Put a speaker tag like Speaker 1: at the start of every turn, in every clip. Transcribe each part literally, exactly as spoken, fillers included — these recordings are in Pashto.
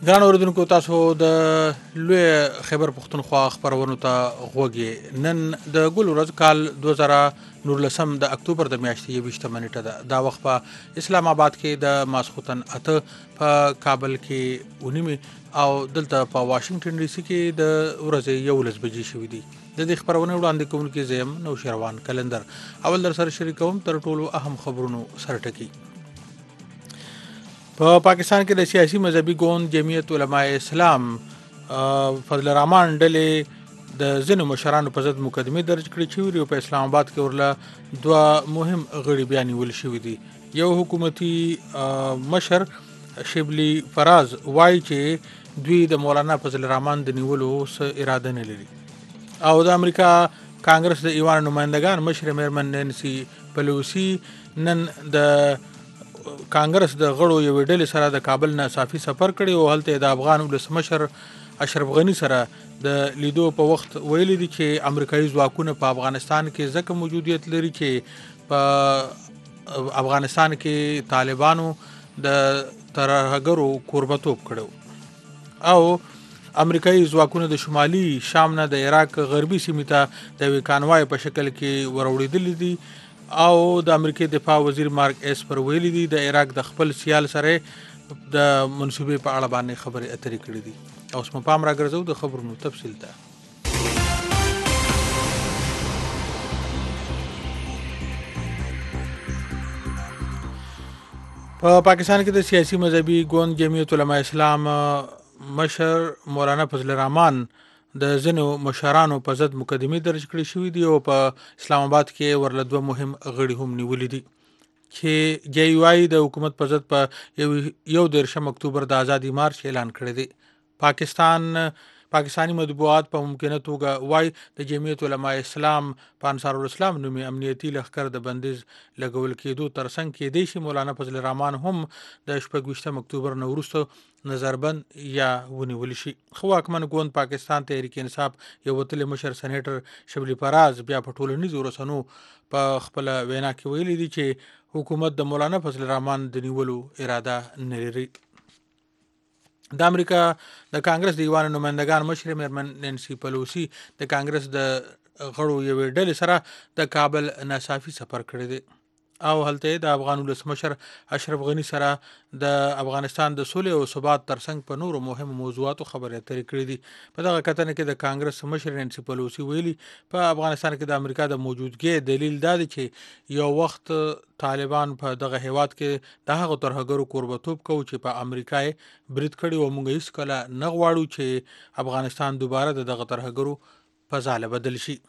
Speaker 1: ګران اوریدونکو تاسو د لوی خیبر پښتونخوا خبرونو ته غوږ یې. نن د ګل ورځ کال دوه زره نولسم د اکتوبر د میاشتې یوویشتمه نیټه ده. دا وخت په اسلام آباد کې د ماسخوتن اته، په کابل کې اونیمې او دلته په واشنگټن ډي سي کې د ورځې یولس بجې شوي دي. د دې خبرونې وړاندې کوونکي زه یم نوشیروان کلندر. اول در سره شریکوم تر ټولو اهم خبرونو سره ټکي. په پا پاکستان کې د سیاسي مذهبي ګوند جمعیت علماء اسلام فضل الرحمن ډلې د ځینو مشرانو په ضد مقدمې درج کړې چې ویري په اسلام آباد کې ورله دوه مهم غړي بیا نیول شوي دي. یو حکومتي مشر شبلی فراز وایي چې دوی د مولانا فضل الرحمن د نیولو څه اراده نه لري. او د امریکا کانګرس د ایوان نمائندگان مشر میرمن نینسی پلوسی نن د کانګرس د غړو یوې ډلې سره د کابل نه صافي سفر کړی او هلته د افغان ولسمشر اشرف غنی سره د لیدو په وخت ویلي دي چې امریکایي ځواکونه په افغانستان کې ځکه موجودیت لري چې په افغانستان کې طالبانو د ترهګرو کوربتوب کړو او امریکایي ځواکونه د شمالي شام نه د عراق غربي سیمې ته د یوې کانوای په شکل کې وروړېدلي دي. او د امریکای دفاع وزیر مارک اسپر ویلي دي د عراق د خپل سیال سره د منصوبې په اړه باندې خبرې اترې کړې دي. اوس مو پام راګرځو د خبرونو تفصیل ته. په پاکستان کې د سیاسي مذهبي ګوند جمعیت علماء اسلام مشر مولانا فضل الرحمن د ځینو مشرانو په ضد مقدمې درج کړې شوې دي او په اسلام آباد کې ورله دوه مهم غړي هم نیولي دي چې جی یو آی د حکومت په ضد په یو دېرشم اکتوبر د آزادي مارچ اعلان کړی دی. پاکستان پاکستانی مطبوعات په ممکنه توګه وای د جمعیت علماء اسلام په انصار الاسلام نومي امنیتي لښکر د بندیز لګول کېدو ترڅنګ کې دی چې مولانا فضل الرحمن هم د شپږویشتم اکتوبر نه وروسته نظربند یا ونیول شي. خو واکمن ګوند پاکستان تحریک انصاف یو وتلی مشر سېنیټر شبلی فراز بیا په ټولنیزو رسنو په خپل وینا کې ویلي دي چې حکومت د مولانا فضل الرحمن د نیولو اراده نه لري. د امریکا د کانګرس د ایوان نمائندگان مشر میرمن نینسی پلوسی د کانګرس د غړو یوې ډلې سره د کابل نه صافي سفر کړی دی او هلته د افغان ولسمشر اشرف غنی سره د افغانستان د سولې او ثبات ترڅنګ په نورو مهمو موضوعاتو خبرې اترې کړې دي. په دغه کتنه کې د کانګرس مشر نینسی پلوسی ویلي په افغانستان کې د امریکا د موجودګۍ دلیل دا دی چې یو وخت طالبان په دغه هیواد کې د هغو ترهګرو کوربتوب کوي چې په امریکا یې برید کړي او موږ هیڅ کله نه غواړو چې افغانستان دوباره د دغه ترهګرو په ځاله بدل شي.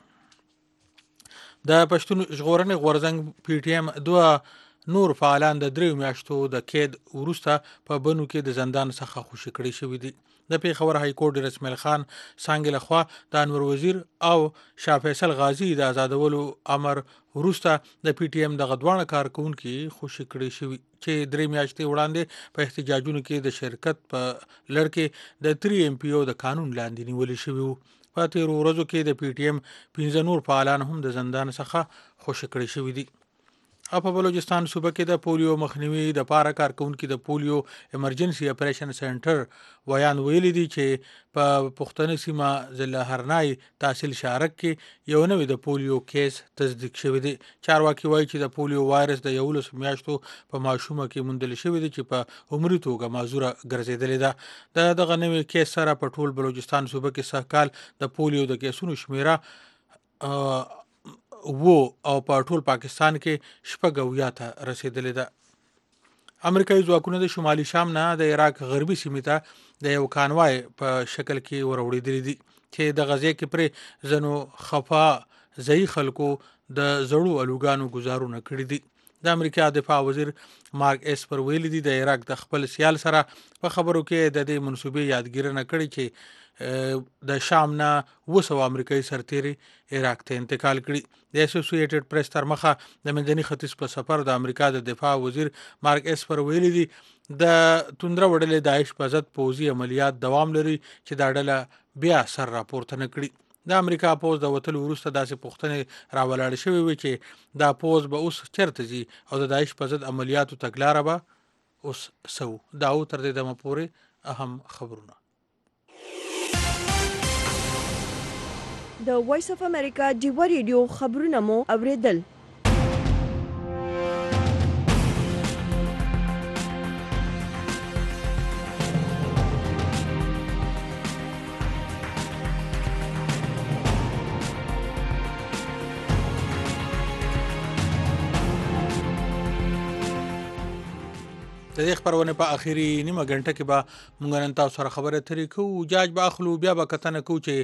Speaker 1: د پښتون ژغورنې غورځنګ پی ټی ایم دوه نور فعالان د دریو میاشتو د قید وروسته په بنو کې د زندان څخه خوشي کړي شوي دي. د پیښور های کورټ ډیر اسماعیل خان څانګې لخوا د انور وزیر او شاه فیصل غازی د آزادولو امر وروسته د پی ټی ایم دغه دواړه کارکونکي خوشي کړي شوي چې درې میاشتې وړاندې په احتجاجونو کې د شرکت په لړ کې د تری ایم پی او د قانون لاندې نیولي شوي وو. په تیرو ورځو کې د پی ټی ایم پنځه نور فعالان هم د زندان څخه خوشي کړي شوي دي. او په بلوچستان صوبه کې د پولیو مخنیوي د پاره کارکونکي د پولیو ایمرجنسي اپریشن سنټر ویان ویلي دي چې په پښتني سیمه ضلع هرنای تحصیل شارک کې یو نوی د پولیو کیس تصدیق شوی دی. چارواکي وایي چې د پولیو وایرس د یولس میاشتو په ماشومه کې موندل شوی دی چې په عمري توګه معذوره ګرځېدلې ده. د دغه نوی کیس سره په ټول بلوچستان صوبه کې سږ کال د پولیو د کیسونو شمیره وو او په ټول پاکستان کې شپږ اویا ته رسیدلې ده. امریکایي ځواکونه د شمالي شام نه د عراق غربي سیمې ته د یو کانوای په شکل کې وروړېدلي دي چې د غزې کې پرې ځنو خفا ځایي خلکو د زړو الوګانو ګزارونه کړي دي. د امریکا دفاع وزیر مارک اسپر ویلي دي د عراق د خپل سیال سره په خبرو کې د دې منصوبې یادګیرنه کړې چې د شام نه اوه سوه امریکایي سرتیري عراق ته انتقال کړي. د اسوسییټډ پریس تر مخه د منځني ختیځ په سفر د امریکا د دفاع وزیر مارک اسپر ویلي دي د توندره وډلې داعش په ضد پوځي عملیات دوام لري چې دا ډله بیا سر راپورته نه کړي. د امریکا پوځ د وتلو وروسته داسې پوښتنې راولاړې شوې وي چې دا پوځ به اوس چیرته ځي او د داعش په ضد عملیاتو تګلاره به اوس سو دا او تر دې دمه پورې اهم خبرونه.
Speaker 2: د وایس اف امریکا ډیوا ریډیو خبرونه مو اوریدل.
Speaker 1: د دې خبرونه په اخیری نیمه غنټه کې به مونږ نن تاسو سره خبره ترې کوو. جاج به اخلو بیا به کتنه کوو چې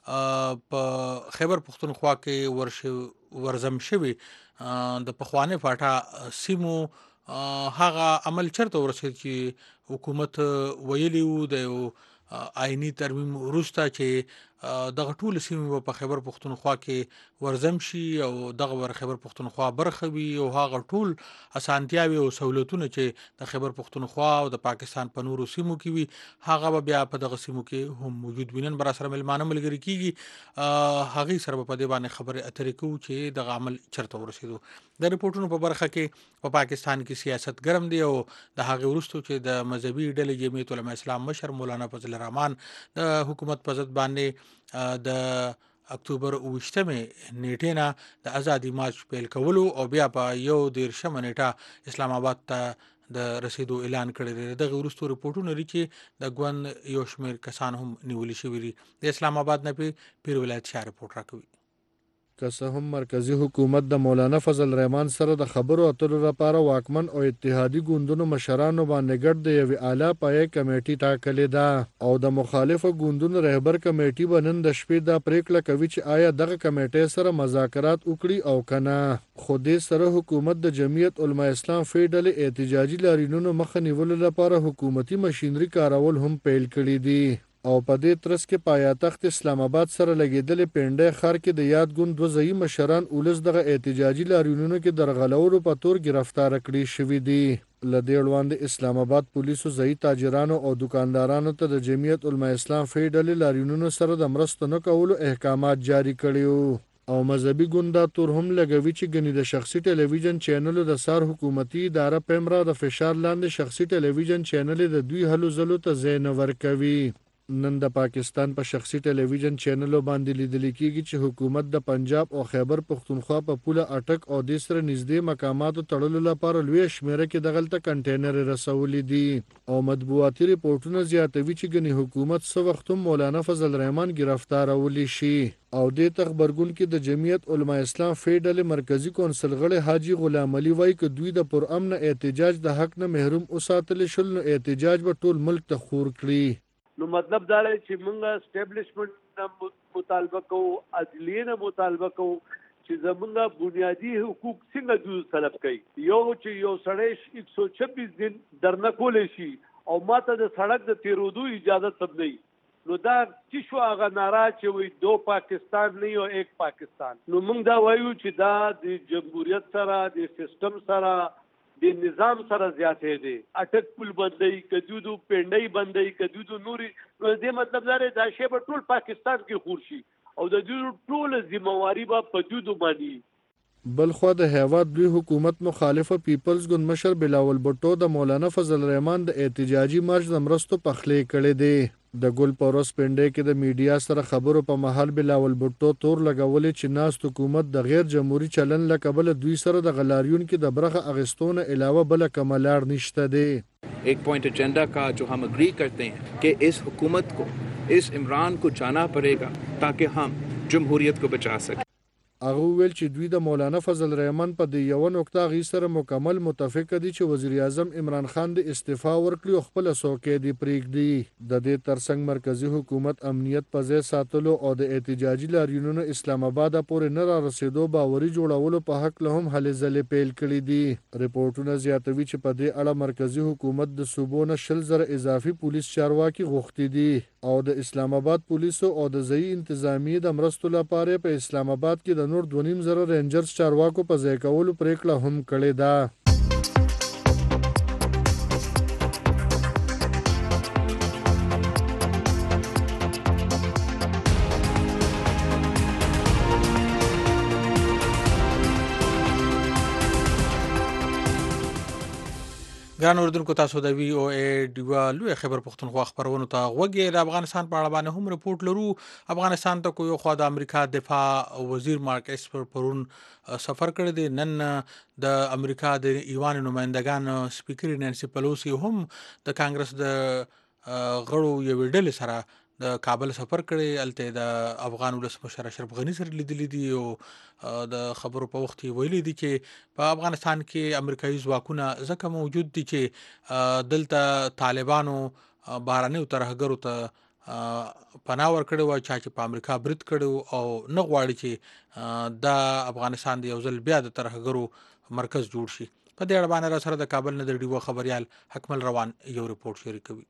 Speaker 1: په خیبر پښتونخوا کې ورشه ورزم شوی د پخوانه فاټا سیمو هغه عمل چرته ورسید چې حکومت ویلی وو د آئینی ترمیم وروسته چې دغه ټول سیمې په خیبر پښتونخوا کې ورزم شي او دغه ور خیبر پښتونخوا برخه وي او هغه ټول اسانتیاوي او سہولتونه چې د خیبر پښتونخوا او د پاکستان په نورو سیمو کې وي هغه بیا په دغه سیمو کې هم موجود وینن. بر سره ملمانه ملګری کیږي هغه سره په دې باندې خبره اترې کوو چې دغه عمل چرته ورسېدو. د رپورټونو په برخه کې په پا پاکستان کې سیاست ګرم دی او د هغه ورستو چې د مذهبي ډلې جمعیت العلماء اسلام مشر مولانا فضل الرحمن د حکومت په ضد باندې د اکتوبر اوویشتمې نیټې نه د ازادي مارچ پیل کولو او بیا په یو دیرشمه نیټه اسلام آباد ته د رسیدو اعلان کړی دی. دغه وروستو رپورټونه لري چې د ګوند یو شمېر کسان هم نیولي شوي دي. د اسلام آباد نه پیر ولایت شاه رپورټ راکوي.
Speaker 3: که څه هم مرکزی حکومت د مولانا فضل الرحمن سره د خبرو اترو لپاره واکمن او اتحادي ګوندونو مشرانو باندې ګډ د یوې اعلی پایې کمیټې ټاکلې ده او د مخالفو ګوندونو رهبر کمیټې به نن د شپې دا پریکړه کوي چې آیا دغه کمیټې سره مذاکرات وکړي او کنه. خو دې سره حکومت د جمعیت علماء اسلام فیډل احتجاجي لاریونونو مخه نیولو لپاره حکومتي ماشینري کارول هم پیل کړي دي او په دې ترڅ کې پایتخت اسلام آباد سره لګیدلې پنډۍ ښار کې د یاد ګوند دوه ځایي مشران اولس دغه احتجاجي لاریونونو کې درغلولو په تور گرفتار کړي شوي دي. له دې وړاندې اسلام آباد پولیسو ځایي تاجرانو او دکاندارانو ته د جمعیت علماء اسلام فیډل لاریونونو سره د مرستو نه کولو احکامات جاری کړي او مذهبي ګوندا تور هم لګوي چې ګنې د شخصي ټلویزیون چینلو د سار حکومتي اداره پیمرا د فشار لاندې شخصي ټلویزیون چینل د دوی هلو ځلو ته ځای نه ورکوي. نن د پاکستان په شخصي ټلویزیون چینلو باندې لیدل کېږي چې حکومت د پنجاب او خیبر پښتونخوا په پوله اټک او د سره نږدې مقاماتو تړلو لپاره لوی شمیره کې دغلته کنټینر رسولې دي او مطبوعاتي ریپورتونه زیاتوي چې ګنې حکومت څه وخت هم مولانا فضل الرحمن گرفتارولی شي او د تخبرګون کې د جمعیت علماء اسلام فیډل مرکزی کونسل غړي حاجی غلام علي وایي چې دوی د پرامن احتجاج د حق نه محروم اوساتل شول نو احتجاج به ټول ملک ته خور کړي.
Speaker 4: نو مطلب دا دی چې موږ اسټابلیشمنت مطالبه کوو، عدلیې نه مطالبه کوو چې زموږ بنیادی حقوق څنګه دوی طلب کوي. یو چې یو سړی ایک سو چھبیس دن درنه کولی شي او ماته د سړک د تیرودو اجازه تب نه نو دا چې شو هغه نارا چې وي دو پاکستان نه یو ایک پاکستان. نو موږ دا وایو چې دا د جمهوریت سره د سیستم سره د نظام سره زیاتې دي. اټک پل بندي کدودو پنډۍ بندي کدودو نوري نو دې مطلب دا دی دا شی په ټول پاکستان کې خور شي او د دې ټول ذمہواری به په جودو باندې.
Speaker 3: بلخو د هیواد دوی حکومت مخالفه پیپلز ګوند مشر بلاول بټو د مولانا فضل الرحمن د احتجاجي مارچ د مرستو پخلی کړي دي. د ګل پوروس پنډۍ کې د میډیا سره خبرو په محل بلاول بټو تور لګولې چې ناست حکومت د غیر جمهوریت چلن له کبل دوی سره د غلاریون کې د برخه اغستونه علاوه بل کملار نشته دي.
Speaker 5: एक point agenda का जो हम अग्री करते हैं कि इस हुकूमत को इस इमरान को जाना पड़ेगा ताकि हम जमहूरियत को बचा सकें.
Speaker 3: هغه ویل چې دوی د مولانا فضل الرحمن په دې یو نقطه غي سره مکمل متفق دي چې وزیر اعظم عمران خان د استعفا ورکړي او خپل څوکۍ دی پریږدي. د دې ترڅنګ مرکزی حکومت امنیت په ځای ساتلو او د احتجاجي لاریونونو اسلام آباد پورې نه را رسیدو باوري جوړولو په حق له هم هلې ځلې پیل کړي دي. ریپورتونه زیاتوي چې په دې اړه مرکزی حکومت د صوبو نه شل زره اضافي پولیس چارواکي غوښتي دي او د اسلام آباد پولیسو او د ځایي انتظامیې د مرستو لپاره په اسلام آباد کې د نور دوه نیم زره رینجرز چارواکو په ځای کولو پریکړه هم کړې ده.
Speaker 1: د ګران اوردونکو تاسو د وی او ای ډیوا لوی خبر پښتونخوا خبرونه ته غوږی د افغانستان په اړه باندې هم رپورت لرو افغانستان ته کو یو خو د امریکا دفاع وزیر مارک اسپر پرون سفر کړی دی نن د امریکا د ایوان نمائندگان سپیکر نانسی پلوسی هم د کانګرس د غړو یو ډلې سره د کابل سفر کړی الته د افغان ولسمشر اشرف غنی سره لیدلی دی او د خبرو په وخت ویلي دي چې په افغانستان کې امریکایي ځواکونه ځکه موجود دي چې دلته طالبانو بهرنیو ترهګرو ته پناه ورکړې وه چا چې په امریکا برید کړی او نه غواړي چې د افغانستان د یو ځل بیا د ترهګرو مرکز جوړ شي په دې اړه باندې سره د کابل نه د ډیوه خبريال حکمل روان یو رپورت شریکوي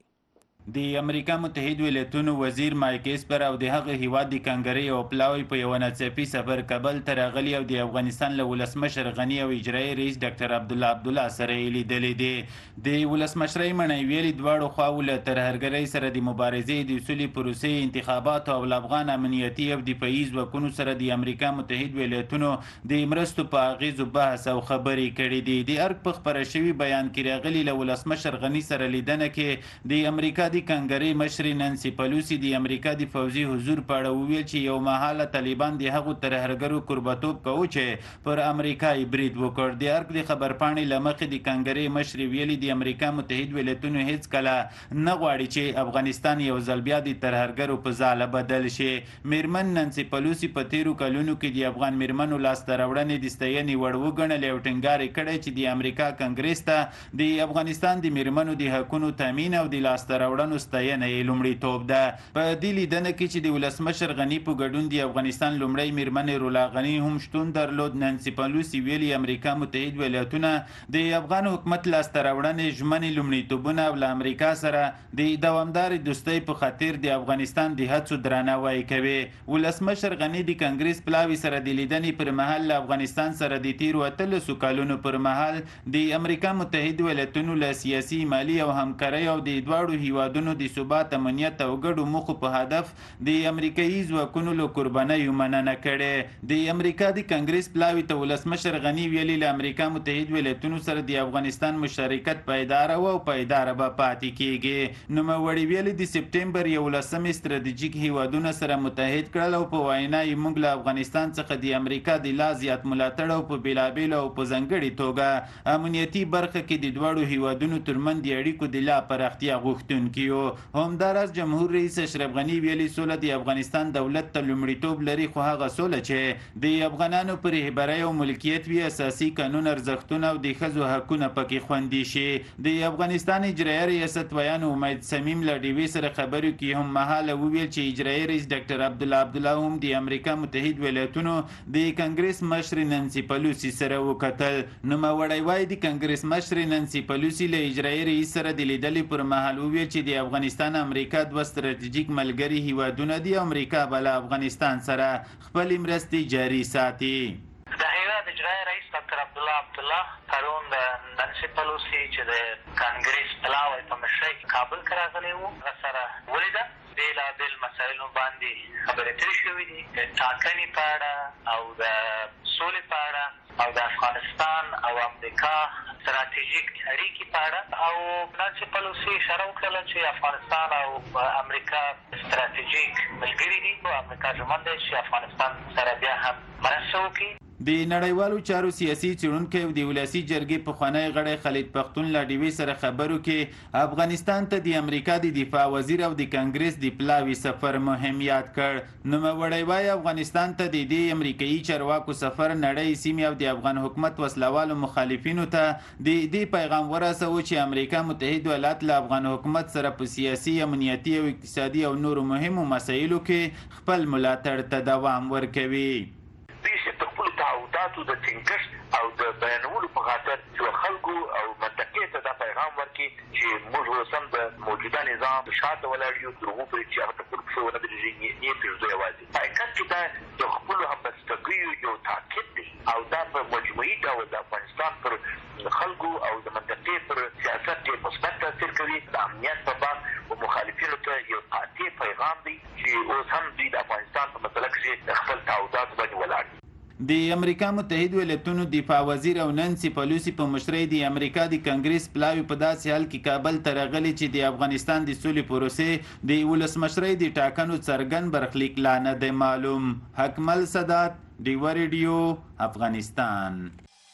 Speaker 6: د امریکا متحده ایالاتونو وزیر مایک اسپر او د هغه هیواد د کنګري او پلاوی په یو ناڅاپي سفر کابل ته راغلی او د افغانستان له ولسمشر غنی او اجرایي رئیس ډاکټر عبدالله عبدالله سره لیدلې دي د ولسمشرۍ منی ویلي دواړو خواو له ترهګرۍ سره د مبارزې د اصولي پروسې انتخابات او افغان امنیتي او دفاعي ځواکونو سره د امریکا متحده ایالاتونو د مرستو په اغیزو بحث او خبرې کړې دي د ارګ په خبره شوي بیان کې راغلي له ولسمشر غنی سره لیدنه کې د امریکا د کنګري مشر نانسی پلوسی د امریکا د فوزي حضور په اړه وویل چې یو مهاله طالبان د هغو ترهګرو قربتوب کوي چې پر امریکا برید وکړ د ارګ د خبرپاڼې له مخې د کنګري مشر ویلي د امریکا متحده ایالاتونو هیڅ کله نه غواړي چې افغانستان یو ځل بیا د ترهګرو په ځاله بدل شي میرمن نانسی پلوسی په تیرو کلونو کې د افغان میرمنو لاسته راوړنې د ستاینې وړ وګڼلې او ټینګار کړی چې د امریکا کنګریس ته د افغانستان د میرمنو د حقونو تامین او د لاسته راوړنو ستاینه یې لومړیتوب ده په دې لیدنه کې چې د ولسمشر غنی په ګډون د افغانستان لومړی میرمنې رولا غنی هم شتون درلود نانسی پلوسی ویلي امریکا متحده ایالاتونه د افغان حکومت لاسته راوړنې ژمنې لومړیتوبونه او له امریکا سره د دوامدارې دوستۍ په خاطر د افغانستان د هڅو درناوی کوي ولسمشر غنی د کانګرس پلاوی سره د لیدنې پر مهال له افغانستان سره د تیرو اتلسو کالونو پر مهال د امریکا متحده ایالاتونو له سیاسي مالی او همکارۍ او د دواړو هیوادونو د ثبات امنیت او ګډو موخو په هدف د امریکایي ځواکونو له قربانیو مننه کړې د امریکا د کانګرس پلاوی ته ولسمشر غنی ویلي له امریکا متحده ایالاتونو سره د افغانستان مشارکت پایدار او پایدار به پاتې کیږي نوموړي ویلي د سپټمبر یولسمې ستراتیژیک هیوادونو سره متحد کړل او په وینا یې موږ له افغانستان څخه د امریکا د لا زیات ملاتړ او په بیلابیلو او په ځانګړې توګه امنیتي برخه کې د دواړو هیوادونو ترمنځ د اړیکو د لا پراختیا غوښتونکي همداراز جمهور رئیس اشرف غنی ویلي سوله د افغانستان دولت ته لومړیتوب لري خو هغه سوله چې د افغانانو پر رهبرۍ او ملکیت وي اساسي قانون ارزښتونه او د ښځو حقونه پکې خوندي شي د افغانستان اجرایي ریاست ویان امید صمیم له ډیوې سره خبرو کې هم مهاله وویل چې اجرایي رئیس ډاکټر عبدالله عبدالله هم د امریکا متحده ایالاتونو د کانګرس مشر نانسی پلوسی سره وکتل نوموړی وایي د کانګرس مشر نانسی پلوسی له اجرایي رئیس سره د لیدلې پر مهال وویل چې د افغانستان امریکا دوه ستراتیژیک ملګري هیوادونه دي امریکا بل افغانستان سره خپل مرستې جاري ساتي
Speaker 7: د هیواد اجرایي رئیس ډاکټر عبدالله عبدالله پرون د نانسی پلوسی چې د کانګرس پلاوی په مشرۍ کې کابل ته راغلی و هغه سره ولیده بېلابېل مسایلو باندې خبرې اترې شوي دي د ټاکنې په اړه او د سولې په اړه او د افغانستان او امریکا ستراتیژیک اړیکې په اړه او نانسی پلوسی اشاره وکړله چې افغانستان او امریکا ستراتیژیک ملګري دي او امریکا ژمن دی چې افغانستان سره بیا هم مرسته وکړي
Speaker 6: د نړیوالو چارو سیاسي څېړونکی او د ولسي جرګې پخوانی غړی خالد پښتون له ډیوې سره خبرو کې افغانستان ته د امریکا د دفاع وزیر او د کانګرس د پلاوي سفر مهم یاد کړ نوموړی وایي افغانستان ته د دې امریکایي چارواکو سفر نړۍ سیمې او د افغان حکومت وسلوالو مخالفینو ته د دې پیغام ورسوي چې امریکا متحده ایالات له افغان حکومت سره په سیاسي امنیتي او اقتصادي او نورو مهمو مسایلو کې خپل ملاتړ ته دوام ورکوي
Speaker 8: تعهداتو د ټینګښت او د بیانولو په خاطر چې خلکو او منطقې ته دا پیغام ورکړي چې موږ اوس هم د موجوده نظام شاته ولاړ یو تر هغو پورې چې هغه ته خپل پښې ونه درېږي نه یې پرېږدو یوازې په حقیقت کې دا د خپلو همبستګیو یو تاکید دی او دا په مجموعي ډول د افغانستان پر خلکو او د منطقې پر سیاست ډېر مثبت تاثیر کوي د امنیت په باب و مخالفینو ته یو قاطع پیغام دی چې اوس هم دوی د افغانستان په مسله کښې خپل تعهداتو باندې ولاړ دي
Speaker 6: د امریکا متحده ایالاتونو دفاع وزیر او نانسي پلوسی په مشرۍ د امریکا د کنګریس پلاوی په داسې حال کې کابل ته راغلي چې د افغانستان د سولې پروسې د ولسمشرۍ د ټاکنو څرګند برخلیک لا نه دی معلوم. حکمل سادات، ډیوه ریډیو، افغانستان.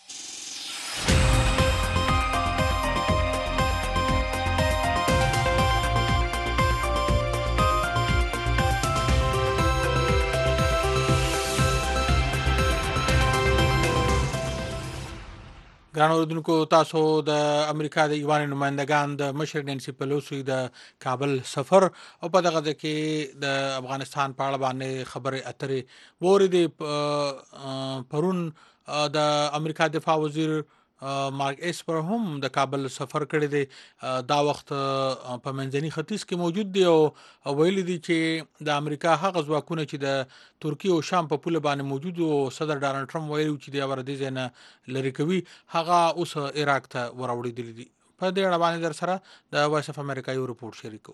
Speaker 1: ګران اوریدونکو، تاسو د امریکا د ایوان نمائندګان د مشر نانسي پلوسی د کابل سفر او په دغه کې د افغانستان په اړه باندې خبرې اترې وریدې. پرون د امریکا دفاع وزیر مارک اسپر هم د کابل سفر کړی دی. دا وخت په منځني ختیځ کې موجود دی او ویلي دي چې د امریکا هغه ځواکونه چې د ترکیه او شام په پوله باندې موجود او صدر ډانلډ ټرمپ ویلي چې د ورته ځنه لری کوي هغه اوس عراق ته وراوړي دي. په دې اړه باندې در سره د وایس اف امریکا یو رپورت شریکو.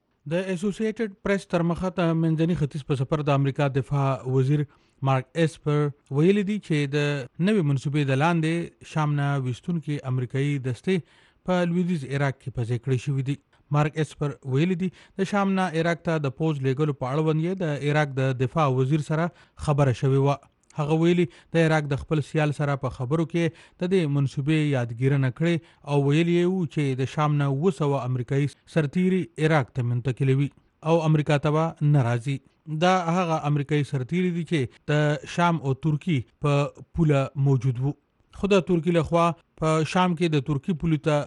Speaker 1: د اسوسییټډ پریس تر مخه ته منځني ختیځ په سفر د امریکا دفاع وزیر مارک اسپر ویلي دي چې د نوې منصوبې د لاندې شام نه ویستونکي امریکایي دستې په لویدیځ عراق کې پځې کړې شوې دي. مارک اسپر ویلي دي د شام نه عراق ته د پوځ لیږلو په اړوند یې د عراق د دفاع وزیر سره خبره شوې وه. هغه ویلي د عراق د خپل سیال سره په خبرو کې د دې منصوبې یادګیرنه کړې او ویلي یې چې د شام نه اوه سوه امریکایي سرتیري عراق ته منتقلوي او امریکا ته به نه راځي. دا هغه امریکایي سرتیري دي چې د شام او ترکی په پوله موجود وو. خو د ترکی لخوا په شام کې د ترکی پولې ته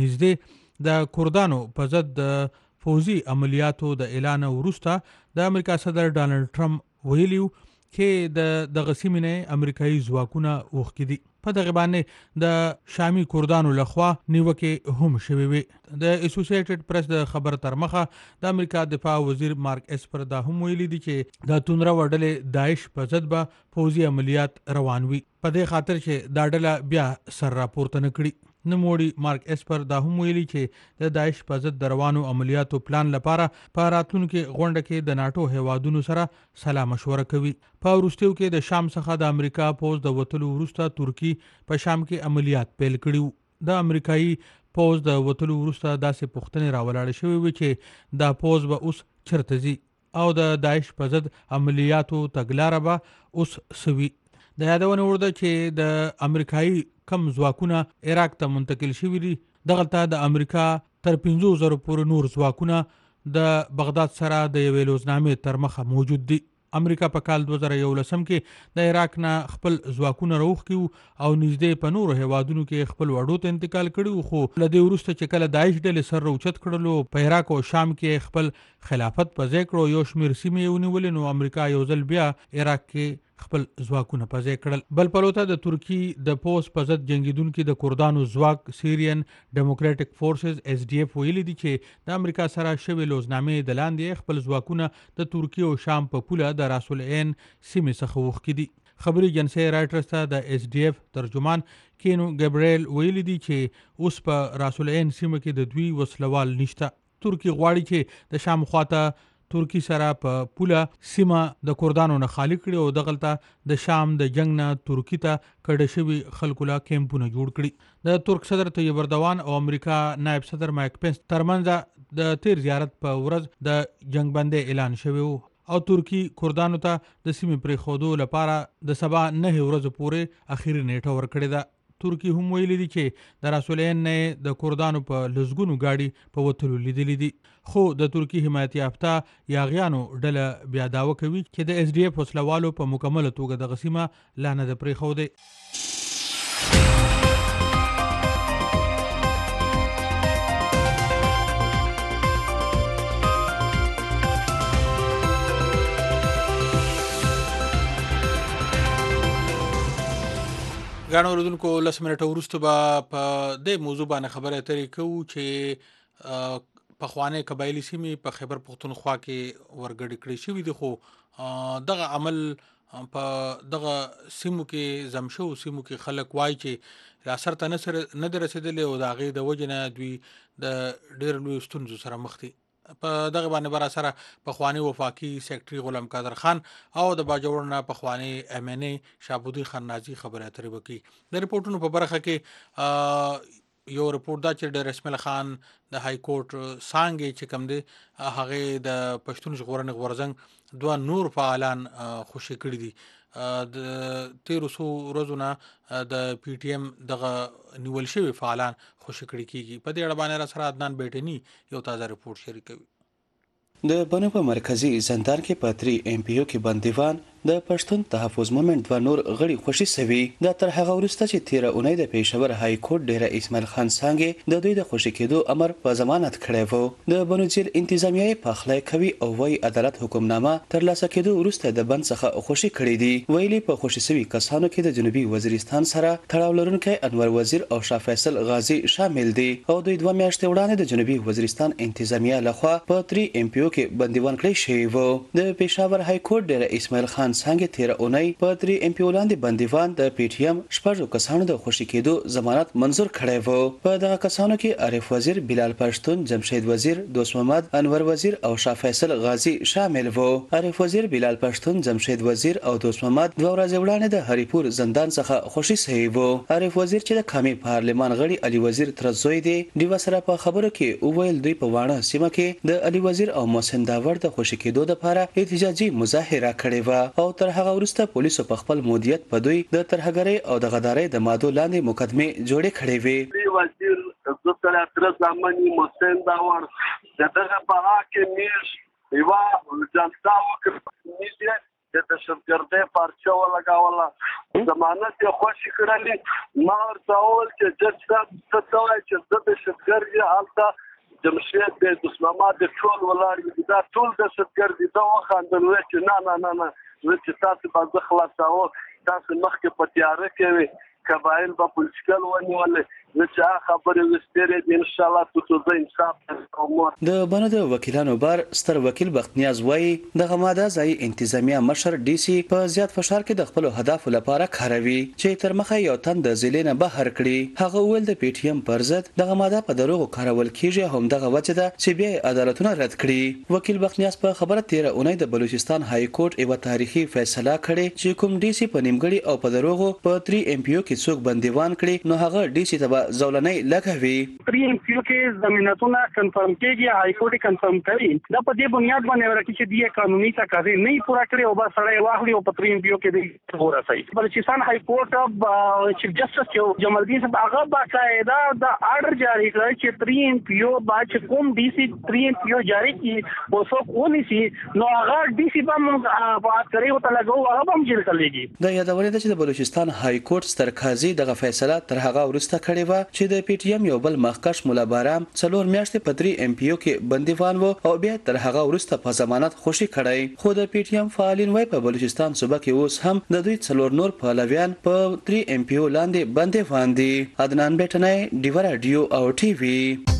Speaker 1: نږدې د کردانو په ضد د فوزي عملیاتو د اعلان وروسته د امریکا صدر ډانلډ ټرمپ ویلي چې د دغه سیمې نه امریکایي ځواکونه اوښکي دي. په دغه باندې د شامي کردانو لخوا نیوکې هم شوې وي. د اسوسییټډ پریس د خبر تر مخه د امریکا دفاع وزیر مارک اسپر دا هم ویلي دي چې د تونره وډلې داعش په ضد به فوزي عملیات روان وي، په دې خاطر چې دا ډله بیا سر راپورته نه کړي. نوموړي مارک اسپر دا هم ویلي چې د داعش په ضد د روانو عملیاتو پلان لپاره په راتلونکي غونډه کې د ناټو هیوادونو سره سلا مشوره کوي. په وروستیو کې د شام څخه د امریکا پوځ د وتلو وروسته ترکی په شام کې عملیات پیل کړي. د امریکایي پوځ د وتلو وروسته داسې پوښتنې راولاړې شوې وي چې دا پوځ به اوس چیرته ځي او د داعش په ضد عملیاتو تګلاره به اوس سوي. د یادونه ورده چې د امریکایي کم ځواکونه عراق ته منتقل شوي دي. دغلته د امریکا تر پنځو زرو پورې نور ځواکونه د بغداد سره د یوې لوزنامې تر مخه موجود دي. امریکا په کال دوه زره یولسم کې د عراق نه خپل ځواکونه راوښکي او نږدې په نورو هیوادونو کې خپل وړو ته انتقال کړي، خو له دې وروسته چې کله داعش ډلې سر راوچت کړلو په عراق او شام کې خپل خلافت په ځای کړو، یو شمېر سیمې یې ونیولې، نو امریکا یو ځل بیا عراق کې خپل ځواکونه په ځای کړل. بل پلوته د ترکی د پوځ په ضد جنګیدونکي د کردانو ځواک سیرین ډیموکراټک فورسز ایس ډي ایف ویلي دي چې د امریکا سره شوې لوزنامې د لاندې خپل ځواکونه د ترکی او شام په پوله د راس العین سیمې څخه وښکي دي. خبري ایجنسۍ رایټرز ته د ایس ډي ایف ترجمان کینو ګبریل ویلي دي چې اوس په راس العین سیمه کې د دوی وسلوال نشته. ترکی غواړي چې د شام خواته ترکی سره په پوله سیمه د کردانو نه خالی کړي او دغلته د شام د جنگ نه ترکی ته کډه شوي خلکو لا کیمپونه جوړ کړي. د ترک صدر طیب اردوان او امریکا نائب صدر مایک پنس ترمنځ د تیر زیارت په ورځ د جنگ بندي اعلان شوی وو او ترکی کردانو ته د سیمې پرې خودو لپاره د سبا نه ورځې پورې اخیری نیټه ورکړې ده. ترکی هم ویلي دي چې د راس العین نه د کردانو په لسګونو گاډي په وتلو لیدلي دي، خو د ترکی حمایت یافته یاغیانو ډله بیا دعوه کوي چې د ایس ډي ایف وسلوالو په مکمله توګه دغه سیمه لا نه ده پرېښودې. ګران اوریدونکو، لس منټه وروسته به په دې موضوع باندې خبرې اترې کوو چې پخوانۍ قبایلي سیمې په خیبر پښتونخوا کې ورګډې کړې شوي دي، خو دغه عمل په دغه سیمو کې زم شوو سیمو کې خلک وایي چې لا سر ته نه دی رسېدلی او د هغې د وجې نه دوی د ډېر لویو ستونزو سره مخ دي. په دغه باندې بر سره پخوانی وفاقي سیکرټري غلام قادر خان او د باجوړ نه پخوانی ایم ان ای شابودی خان نازي خبرې اترې وکړي. د ریپورتونو په برخه کې یو ریپورت دا چې ډېر اسماعیل خان د های کورټ څانګې چې کوم دی هغه د پښتون ژغورنې غورځنګ دوه نور فعالان خوشي کړي دي. د تیرو څو ورځو نه د پی ټی ایم دغه نیول شوي فعالان خوشي کړي کیږي. په دې اړه باندې را سره عدنان بیټني یو تازه ریپورت شریکوي.
Speaker 9: د بنو په مرکزی زندان کې پاتري ایم پی یو کې بندیوان د پښتون تحفظ مومنت دوه نور غړي خوشي سوي. دا تر هغه وروسته چې تیره اونۍ د پېښور های کورټ ډیره اسماعیل خان څانګې د دوی د خوشي کېدو امر په ضمانت کړی وو. د بنو جیل انتظامیه پخلی کوي او وايي عدالت حکمنامه ترلاسه کېدو وروسته د بند څخه خوشي کړي دي. ویلي په خوشي سوي کسانو کې د جنوبي وزیرستان سره تړاو لرونکي انور وزیر او شاه فیصل غازی شامل دي او دوی دوه میاشتې وړاندې د جنوبي وزیرستان انتظامیه لخوا په تری ایم پی او کې بندیوان کړی شوی وو. د پېښور های کورټ ډیره اسماعیل خان څنګه تیر اونۍ په تری ایم پی ولاندې بندیوان د پی ټی ایم شپږو کسانو د خوشي کېدو ضمانت منظور کړی وو. په دغه کسانو کې عارف وزیر، بلال پښتون، جمشید وزیر، دوست محمد، انور وزیر او شاه فیصل غازی شامل وو. عارف وزیر، بلال پښتون، جمشید وزیر او دوست محمد دوه ورځې وړاندې د هریپور زندان څخه خوشي شوی وو. عارف وزیر چې د قومي پارلمان غړي علي وزیر ترزوی دی ډیوه سره په خبرو کې وویل دوی په واڼه سیمه کې د علي وزیر او محسن داور د خوشي کېدو لپاره احتجاجي مظاهره کړې و او تر هغه وروسته پولیسو په خپل مدیریت په دوی د ترهګرۍ او د غدارۍ د مادو لاندې مقدمې جوړې کړې وې.
Speaker 4: وزیر دکتر اعتراض امنی محسن داور دغه په حق میش یوا جلسه وکړه د دهشتګردۍ پارچه ولګاوله ضمانت یې خوشي کړلې. ما ورته وویل چې جج صاحب ته څه وایي چې زه دهشتګرد یم، هلته جمشید دی، دوست محمد دی، ټول ولاړ دي، دا ټول دهشتګرد دي. ده وخندل ویل چې نه نه نه نه ویل چې تاسو به زه خلاصوم، تاسو مخکې په تیاره کې وئ، قبایل به پولیټیکل ونیولې. زه چې هغه خبرې وستېرې دي انشاءالله تو زه انصاف کوم.
Speaker 9: د بنو د وکیلانو بار ستر وکیل بختنیاز وایي دغه ماده ځایي انتظامیه مشر ډي سي په زیات فشار کې د خپلو هدفو لپاره کاروي چې تر مخه یو تن د ضلع نه بهر کړي. هغه وویل د پی ټي ایم پر ضد دغه ماده په دروغو کارول کیږي، همدغه وجه ده چې بیا یې عدالتونه رد کړي. وکیل بختنیاز په خبره تیره اونۍ د بلوچستان های کورټ یوه تاریخي فیصله کړې چې کوم ډي سي په نیمګړي او په دروغو په تری ایم پی او کې څوک بندیوان کړي نو هغه ډي سي ته به زولنۍ لګوي.
Speaker 10: تری ایم پی او کې ضمانتونه کنفرم کېږي، های کورټ کنفرم کوي. دا په دې بنیاد باندې ورته چې دی قانوني تقاضا نه پوره کړي او بس سړی واخلي او په تری ایم پی او کې دی ورسي. بلوچستان های کورټ چیف جسټس چې جمال الدین صاحب هغه باقاعده د آرډر جاری کړ چې تری ایم پی او باید چې کوم ډي سي تری ایم پی او جاری کړي او څوک ونیسي نو هغه ډي سي به موږ بات کوي او تلګو هغه به هم جیل کړي.
Speaker 9: د یادونه ده چې د بلوچستان های کورټ ستر قاضي دغه فیصله تر هغه وروسته کړې و چې د پی ټي ایم یو بل مخکښ مولا بارام څلور میاشتې په تری ایم پی او کې بندیوان وو او بیا تر هغه وروسته په ضمانت خوشي کړی. خو د پی ټي ایم فعالین وايي په بلوچستان صوبه کې اوس هم د دوی څلور نور پهلویان په تری ایم پی او لاندې بندیوان دي. عدنان بیٹنای، ډیوه راډیو او ټي وي.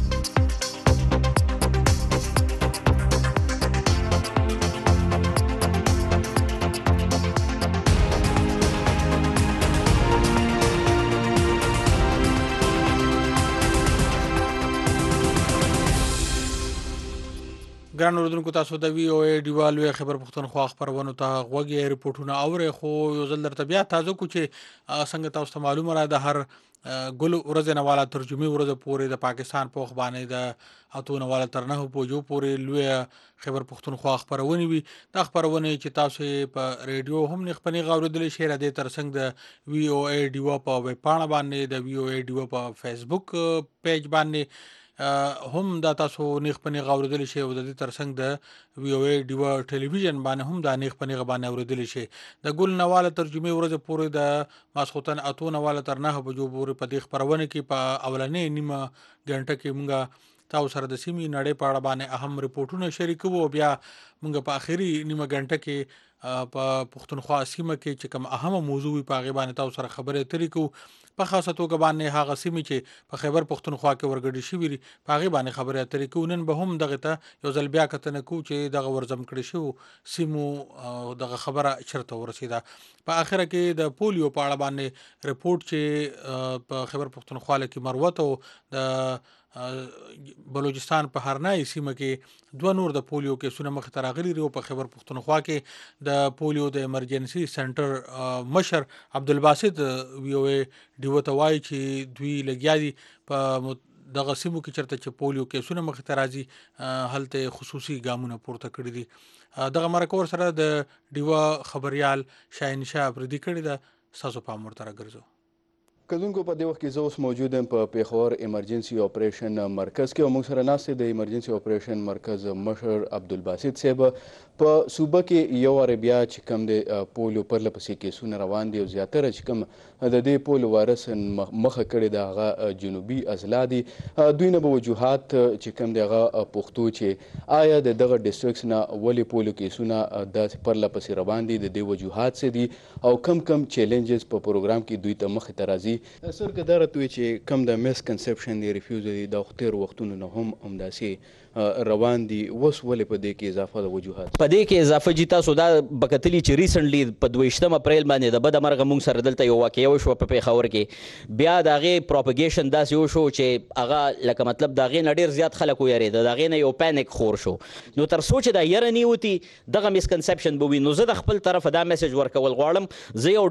Speaker 1: ګران اوریدونکو، تاسو د وی او ای ډیوالوی خبر پښتونخوا خبرونه ته غوږی ریپورتونه اورئ. خو یو ځل درته بیا تازه کو چې څنګه تاسو ته معلومه را ده هر ګل ورځ نه والا ترجمه ورځ پورې د پاکستان په خبرونه د اتو نه والا تر نه پوجو پورې لوی خبر پښتونخوا خبرونه وي. دا خبرونه چې تاسو په ریډیو هم نه خپنی غوړدل شي را دي تر څنګه د وی او ای ډیو په ویب پاڼه باندې د وی او ای ډیو په فیسبوک پیج باندې هم دا تاسو نیخ پنی غوړدل شي او د دې ترڅنګ د وی او ای ډیو ټلویزیون باندې هم دا نیخ پنی باندې اوریدل شي. د ګل نواله ترجمه ورځ پورې د ماسختن اتو نواله تر نه بجو پورې په دې خبرونه کې په اولنې نیمه غنټه کې مونږه تاسو سره د سیمې نړۍ په اړه باندې اهم ریپورتونه شریکو او بیا مونږ په اخیری نیمه غنټه کې په پښتونخوا سیمه کې چې کوم اهم موضوع په غیبه باندې تاسو سره خبرې اترې کو. په خاصه توګه باندې هغه سیمې چې په خیبر پښتونخوا کې ورګډې شوې دي په غیبه باندې خبرې اترې کو. نن به هم دغه ته یو ځل بیا کتنه کو چې دغه ورزم کړی شو سیمو دغه خبره چرته ورسیده. په اخره کې د پولیو په اړه باندې ریپورت چې په خیبر پښتونخوا کې مروت او د بلوچستان په هرنای سیمه کې دوه نور د پولیو کیسونه مخ ته راغلي دي. په خیبر پښتونخوا کې د پولیو د ایمرجنسي سنټر مشر عبدالباسط وی او ای ډیو ته وایي چې دوی لګیا دي په دغه سیمو کې چرته چې پولیو کیسونه مخ ته راځي هلته خصوصي ګامونه پورته کړي دي. دغه مرکه سره د ډیو خبريال شاهین شاه پردي کړي ده. ساسو پام ورته راګرځو.
Speaker 9: کدونکو په دې وخت کې زه اوس موجود یم په پیښور ایمرجنسي اپریشن مرکز کې او موږ سره ناست د ایمرجنسي اپریشن مرکز مشر عبدالباسط صاحب. په صوبه کې یو وار بیا چې کوم د پولیو پرله پسې کیسونه روان دي او زیاتره چې کوم د دې پولیو وایرس مخه کړې د هغه جنوبي اضلاع دي. دوی نه به وجوهات چې کوم د هغه پښتو چې آیا د دغه ډسټرکټس نه ولې پولیو کیسونه داسې پرله پسې روان دي د دې وجوهات څه دي او کم کم چیلنجز په پروګرام کې دوی ته مخې ته راځي. سر که دا راته وایي چې کم د مسکنسپشن دی ریفیوزل دی د تېرو وختونو نه هم همداسې روان دي اوس ولې په دې کې اضافه د وجوهات
Speaker 11: په دې کې اضافه جي تاسو دا بکتلی چې ریسنټلی په دویشتم اپریل باندې د بده مرغه موږ سره دلته یو واقعه وشوه په پیښور کې. بیا د هغې پروپاګیشن داسې وشو چې هغه لکه مطلب د هغې نه ډېر زیات خلک ویرېده، د هغې نه یو پینک خور شو. نو تر څو چې دا یره نه وتي دغه مسکنسپشن به وي. نو زه د خپل طرفه دا میسج ورکول غواړم. زه یو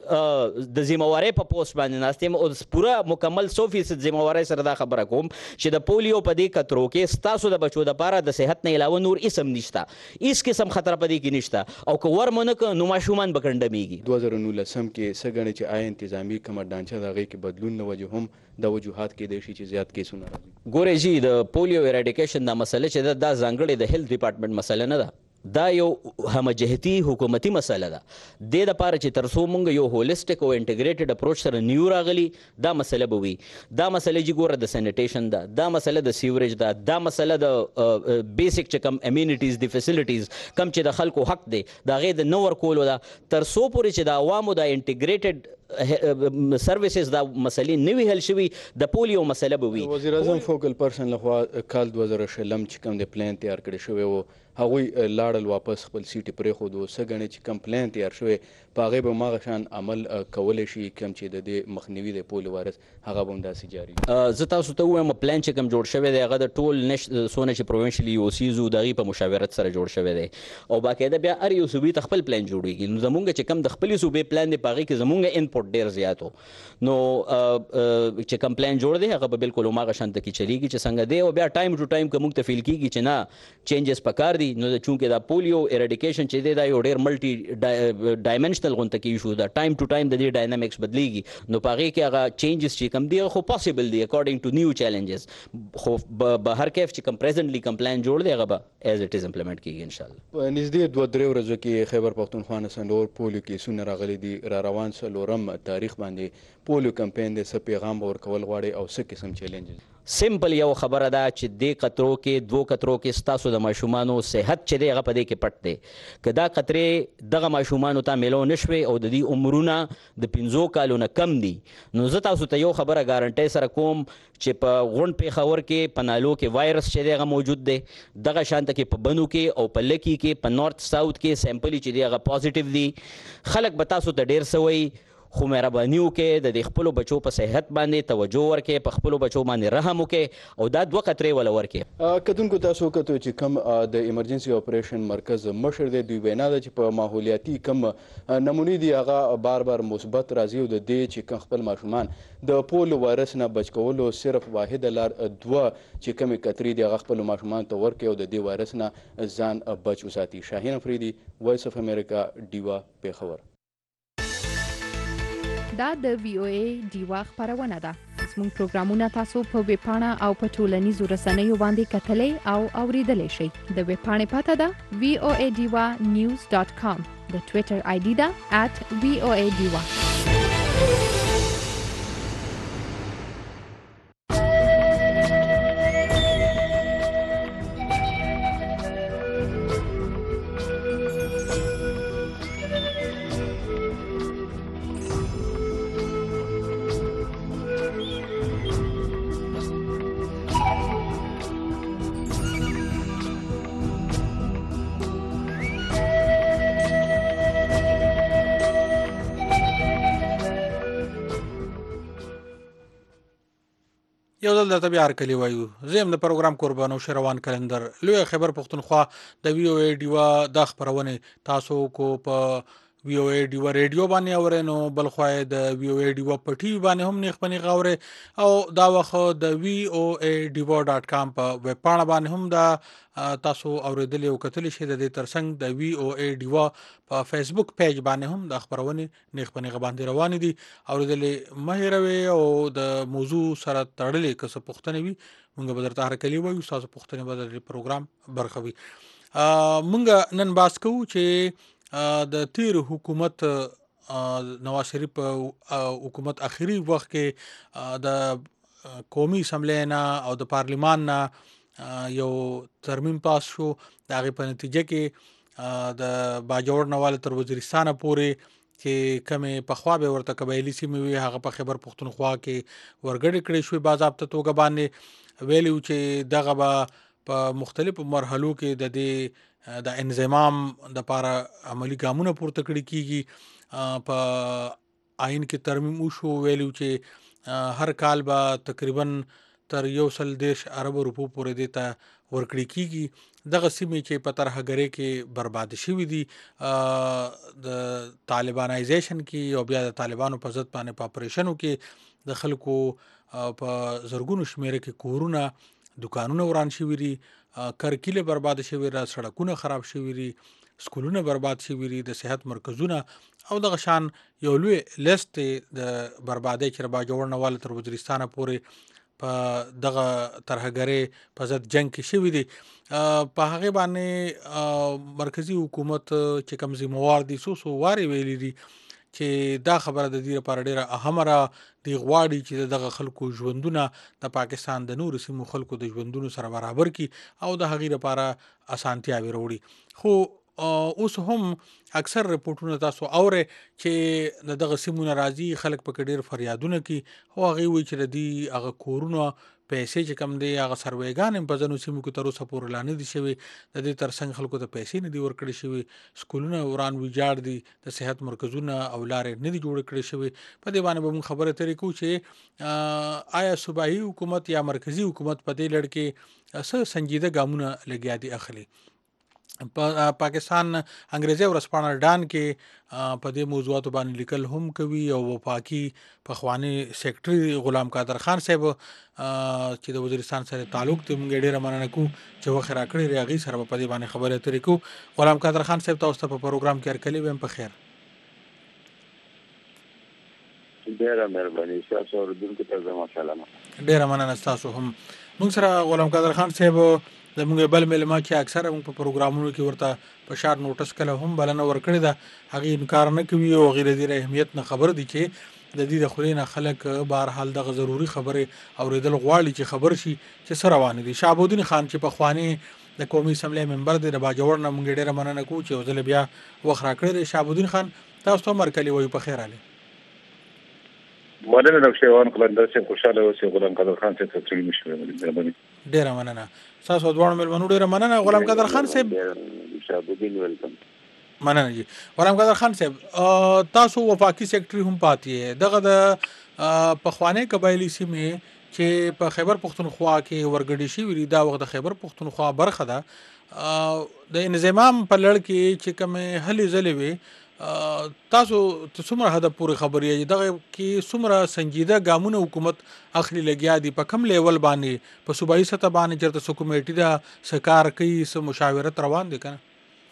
Speaker 11: ډېر د ذمهوارۍ په پوسټ باندې ناست یم او پوره مکمل سو فیصد ذمهوارۍ سره دا خبره کوم چې د پولیو په دې کترو کې ستاسو د بچو دپاره د صحت نه علاوه نور اسم نشته، هیڅ قسم خطر په دې کې نشته او که ور مو نه کړه نو ماشومان به کنډمیږي.
Speaker 9: دوه زره نولسم کې څه ګڼې چې آیا انتظامي کومه ډانچه د هغې کې بدلون نه وجه هم د وجوهات کېدای شي چې زیات کیسونه راځي؟
Speaker 11: ګورئ جي د پولیو ایراډیکیشن دا مسله چې ده دا ځانګړې د هیلث ډپارټمنټ مسله نه ده، دا یو همجهتي حکومتي مسله ده. دې دپاره چې تر څو مونږ یو هولسټک او انټیګریټډ اپروچ سره نیو راغلي دا مسله به وي. دا مسله چې ګوره د سینیټیشن ده، دا مسله د سیوریج ده، دا مسله د بیسک چې کم امیونټیز د فیسیلیټیز کم چې د خلکو حق دی د هغې د نه ورکولو ده. تر څو پورې چې د عوامو د انټیګریټډ سرویسز دا مسلې نوي حل شوي د پولیو مسله به وي.
Speaker 9: وزیر اعظم فوکل پرسن لخوا کال دوه زره شلم چې کوم د پلان تیار کړی شوی و هغوی لاړل واپس خپل سیټې پرېښودو. څه ګڼې چې کوم پلان تیار شوی په هغې به هماغه شان عمل کولی شي کوم چې د دې مخنیوي د پولیو وایرس هغه به همداسې جاري.
Speaker 11: زه تاسو ته ووایم پلان چې کوم جوړ شوی دی هغه د ټول څونه چې پروینشل یو سیز و د هغې په مشاورت سره جوړ شوی دی او باقاعده بیا هر یو صوبې ته خپل پلان جوړېږي. نو زمونږ چې کوم د خپلې صوبې پلان دی په هغې کې زمونږ انپوټ ډېر زیات و. نو چې کوم پلان جوړ دی هغه به بالکل هماغه شانته کې چلیږي چې څنګه دی او بیا ټایم ټو ټایم که موږ ته فیل کېږي چې نه چینجز پکار دي نو چونکې دا پولیو ایراډیکیشن چې دی دا یو ډېر ملټي ډایمنشنل غونته کې ایشو ده. ټایم ټو ټایم د دې ډاینامیکس بدلیږي نو په هغې کې هغه چینجز چې کوم دي خو پاسبل دي اکارډنګ ټو نیو چیلنجز. خو به هر کیف چې کوم پریزنټلی کوم پلان جوړ دی هغه به ایز اټ از امپلیمنټ کېږي انشاءالله.
Speaker 9: په نږدې دوه درې ورځو کې خیبر پښتونخوا نه څلور پولیو کیسونه راغلي دي. را روان څلورم تاریخ باندې پولیو کمپین دی څه پیغام به ورکول غواړئ او څه قسم چیلنجز؟
Speaker 11: سمپل یو خبره ده چې دې قطرو کې دوه قطرو کې ستاسو د ماشومانو صحت چې دی هغه په دې کې پټ دی. که دا قطرې دغه ماشومانو ته میلو نه شوې او د دې عمرونه د پنځو کالو نه کم دي نو زه تاسو ته یو خبره ګارنټۍ سره کوم چې په غونډ پیښور کې په نالو کې وایرس چې دی هغه موجود دی، دغه شانته کې په بنو کې او په لکي کې په نارت ساوث کې سیمپلې چې دی هغه پازیټیو دي. خلک به تاسو ته ډېر څه وایي خو مهرباني وکړئ د دې خپلو بچو په صحت باندې توجه ورکړئ، په خپلو بچو باندې رحم وکړئ او دا دوه قطرې وله ورکړئ.
Speaker 9: کتونکو تاسو وکتو چې کوم د ایمرجنسي اپریشن مرکز مشر دی دوی وینا ده چې په ماحولیاتي کم نمونې دي هغه بار بار مثبت راځي او د دې چې کوم خپل ماشومان د پولیو وایرس نه بچ کولو صرف واحده لار دوه چې کومې قطرې دي هغه خپلو ماشومانو ته ورکړي او د دې وایرس نه ځان بچ وساتي. شاهین افریدي، وایس اف امریکا، ډیوا، پیښور.
Speaker 12: دا د وی او ای ډیوا خبرونه ده. زموږ پروګرامونه تاسو په ویب پاڼه او په ټولنیزو رسنیو باندې کتلی او اوریدلی شئ. د ویب پاڼې پته ده وی او ای ډیوا نیوز ډاټ کام. د ټویټر آی ډي ده ات وی او ای ډیوا.
Speaker 1: یو ځل درته بیا هرکلي وایو. زه یم د پروګرام قربانو شروان کلندر. لویه خیبر پښتونخوا د وی او ای ډیوا د خپرونې تاسو کو په وی او ای ډیوا ریډیو باندې اورئ، نو بل خوا یې د وی او ای ډیوا په ټي وي باندې هم نیغ په نیغ اورئ، او دا وخت د وی او ای ډیوا ډاټ کام په ویب پاڼه باندې هم دا تاسو اوریدلی او کتلی شئ. د دې ترڅنګ د وی او ای ډیوا په فیسبوک پیج باندې هم د خپرونې نیغ په نیغ باندې روانې دي. اوریدلی مه هېروئ او د موضوع سره تړلې که څه پوښتنې وي مونږ به درته هرکلي وایو، ستاسو پوښتنې به د پروګرام برخه وي. مونږ نن بحث کوو چې د تیر حکومت نواز شریف حکومت اخیری وخت کې د قومي اسمبلی نه او د پارلیمان نه یو ترمیم پاس شو. د هغې په نتیجه کې د باجوړ نه والا تر وزیرستانه پورې چې کمې پخوا به ورته قبایلي سیمې وي هغه په خیبر پښتونخوا کې ورګډې کړې شوې باضابطه توګه باندې. ویلي و چې دغه به په مختلفو مرحلو کې د دې د انضمام دپاره عملي ګامونه پورته کړي کېږي. په آئین کې ترمیم وشو. ویلي و چې هر کال به تقریبا تر یو سل دېرش اربه روپو پورې دې ته ورکړي کېږي. دغه سیمې چې په ترهګرۍ کې برباد شوي دي د طالبانایزیشن کې او بیا د طالبانو په ضد باندې په اپریشنو کې د خلکو په زرګونو شمېره کې کورونه دکانونه وران شوي دي، کرکیله برباد شوي ده، سړکونه خراب شوي دي، سکولونه برباد شوي دي، د صحت مرکزونه او دغه شان یو لوی لیست د بربادۍ چې باجوړ نه والا تر وزیرستانه پورې په دغه ترهګرۍ په ضد جنګ کې شوي دي. په هغې باندې مرکزي حکومت چې کوم ذموار دي څو څو وارې ویلي دي چې دا خبره د دې لپاره ډېره اهمه ده. دوی غواړي چې دغه خلکو ژوندونه د پاکستان د نورو سیمو خلکو د ژوندونو سره برابر کړي او د هغې لپاره اسانتیاوې راوړي. خو اوس هم اکثر رپورټونه تاسو اورئ چې د دغه سیمو نه راځي خلک پکې ډېر فریادونه کوي، خو هغې وایي چې د دې هغه کورونه پیسې چې کم دی هغه سرویګان هم په ځینو سیمو کې تر اوسه پورې لا نه دي شوي. د دې ترڅنګ خلکو ته پیسې نه دي ورکړې شوي، سکولونه وران ویجاړ دي، د صحت مرکزونه او لارې نه دي جوړې کړې شوي. په دې باندې به موږ خبرې ترې کوو چې آیا صوبایي حکومت یا مرکزي حکومت په دې لړ کې څه سنجیده ګامونه لګیا دي اخلي. په پاکستان انګریزي ورځپاڼه ډان کې په دې موضوعاتو باندې لیکل هم کوي او وفاقي پخوانی سیکرټري غلام قادر خان صاحب چې د وزیرستان سره تعلق دی موږ ډېره مننه کوو چې وخت راکړی دی، هغې سره به په دې باندې خبرې اترې کوو. غلام قادر خان صاحب تاسو ته په پروګرام کې هرکلي ویم. په خیر.
Speaker 13: ډېره مهرباني، ستاسو اورېدونکو ته زما سلام.
Speaker 1: ډېره مننه ستاسو هم. موږ سره غلام قادر خان صاحب زموږ بل مېلمه چې اکثره موږ په پروګرامونو کې ورته په شارټ نوټس کله هم بلنه ورکړې ده، هغې انکار نه کوي او هغې د دې اهمیت نه خبر دي چې د دې د خولې نه خلک بهرحال دغه ضروري خبرې اورېدل غواړي چې خبر شي چې څه روانې دي. شهابالدین خان چې پخواني د قومي اسمبلی ممبر دی د باجوړ نه موږ ډېره مننه کوو چې یو ځل بیا وخت راکړی دی. شهابالدین خان تاسو ته هم هرکلي وایو. په خیر راغلی.
Speaker 14: مننه ډاکټر شیوان قلندر صاحب، خوشحاله اوسئ. غلام قادر خان صاحب ته ستړي مه شئ. مهرباني.
Speaker 1: ډېره مننه. ستاسو دواړو مېلمنو ډېره مننه. غلام قادر خان صاحب
Speaker 13: شهابالدین ویلکم.
Speaker 1: مننه جی. غلام قادر خان صاحب تاسو وفاقي سیکرټري هم پاتې یې. دغه د پخوانۍ قبایلي سیمې چې په خیبر پښتونخوا کې ورګډې شوي دي دا وخت د خیبر پښتونخوا برخه ده. د انضمام په لړ کې چې کومې هلې ځلې وې تاسو ته څومره حده پورې خبرې یې دغه کې څومره سنجیده ګامونه حکومت اخلي لګیا دي په کوم لیول باندې په صوبایي سطح باندې چېرته څه کمیټي ده څه کار کوي څه مشاورت روان دی که نه؟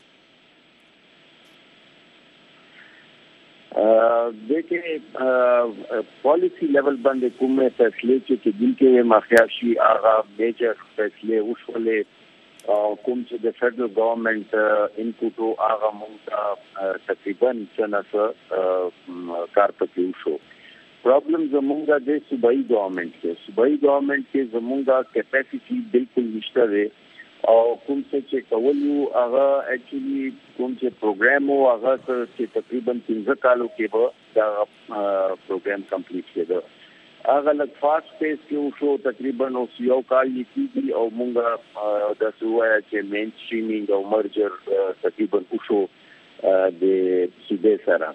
Speaker 13: دیکھیں پالیسی لیول باندې کومې فیصلې چې کېدونکې مخکې شي هغه میجر فیصلې وشولې کوم چې د فدرل ګورنمنت انپوټ او هغه موږ تقریبا څنګه کار پکې وشو. پرابلم زمونږ د صوبایي ګورنمنت کې صوبایي ګورنمنت کې زمونږ کیپاسټي بالکل نشته دی او کوم څه چې کولو هغه اکچولی کوم چې پروګرام او هغه چې تقریبا پنځه کالو کې به دا پروګرام کمپلیټ کېده. هغه لږ فاست پیس کې وشو تقریبا اوس یو کال یې کېږي او موږ داسې ووایه چې مین سټریمینګ او مرجر تقریبا وشو د صوبې سره.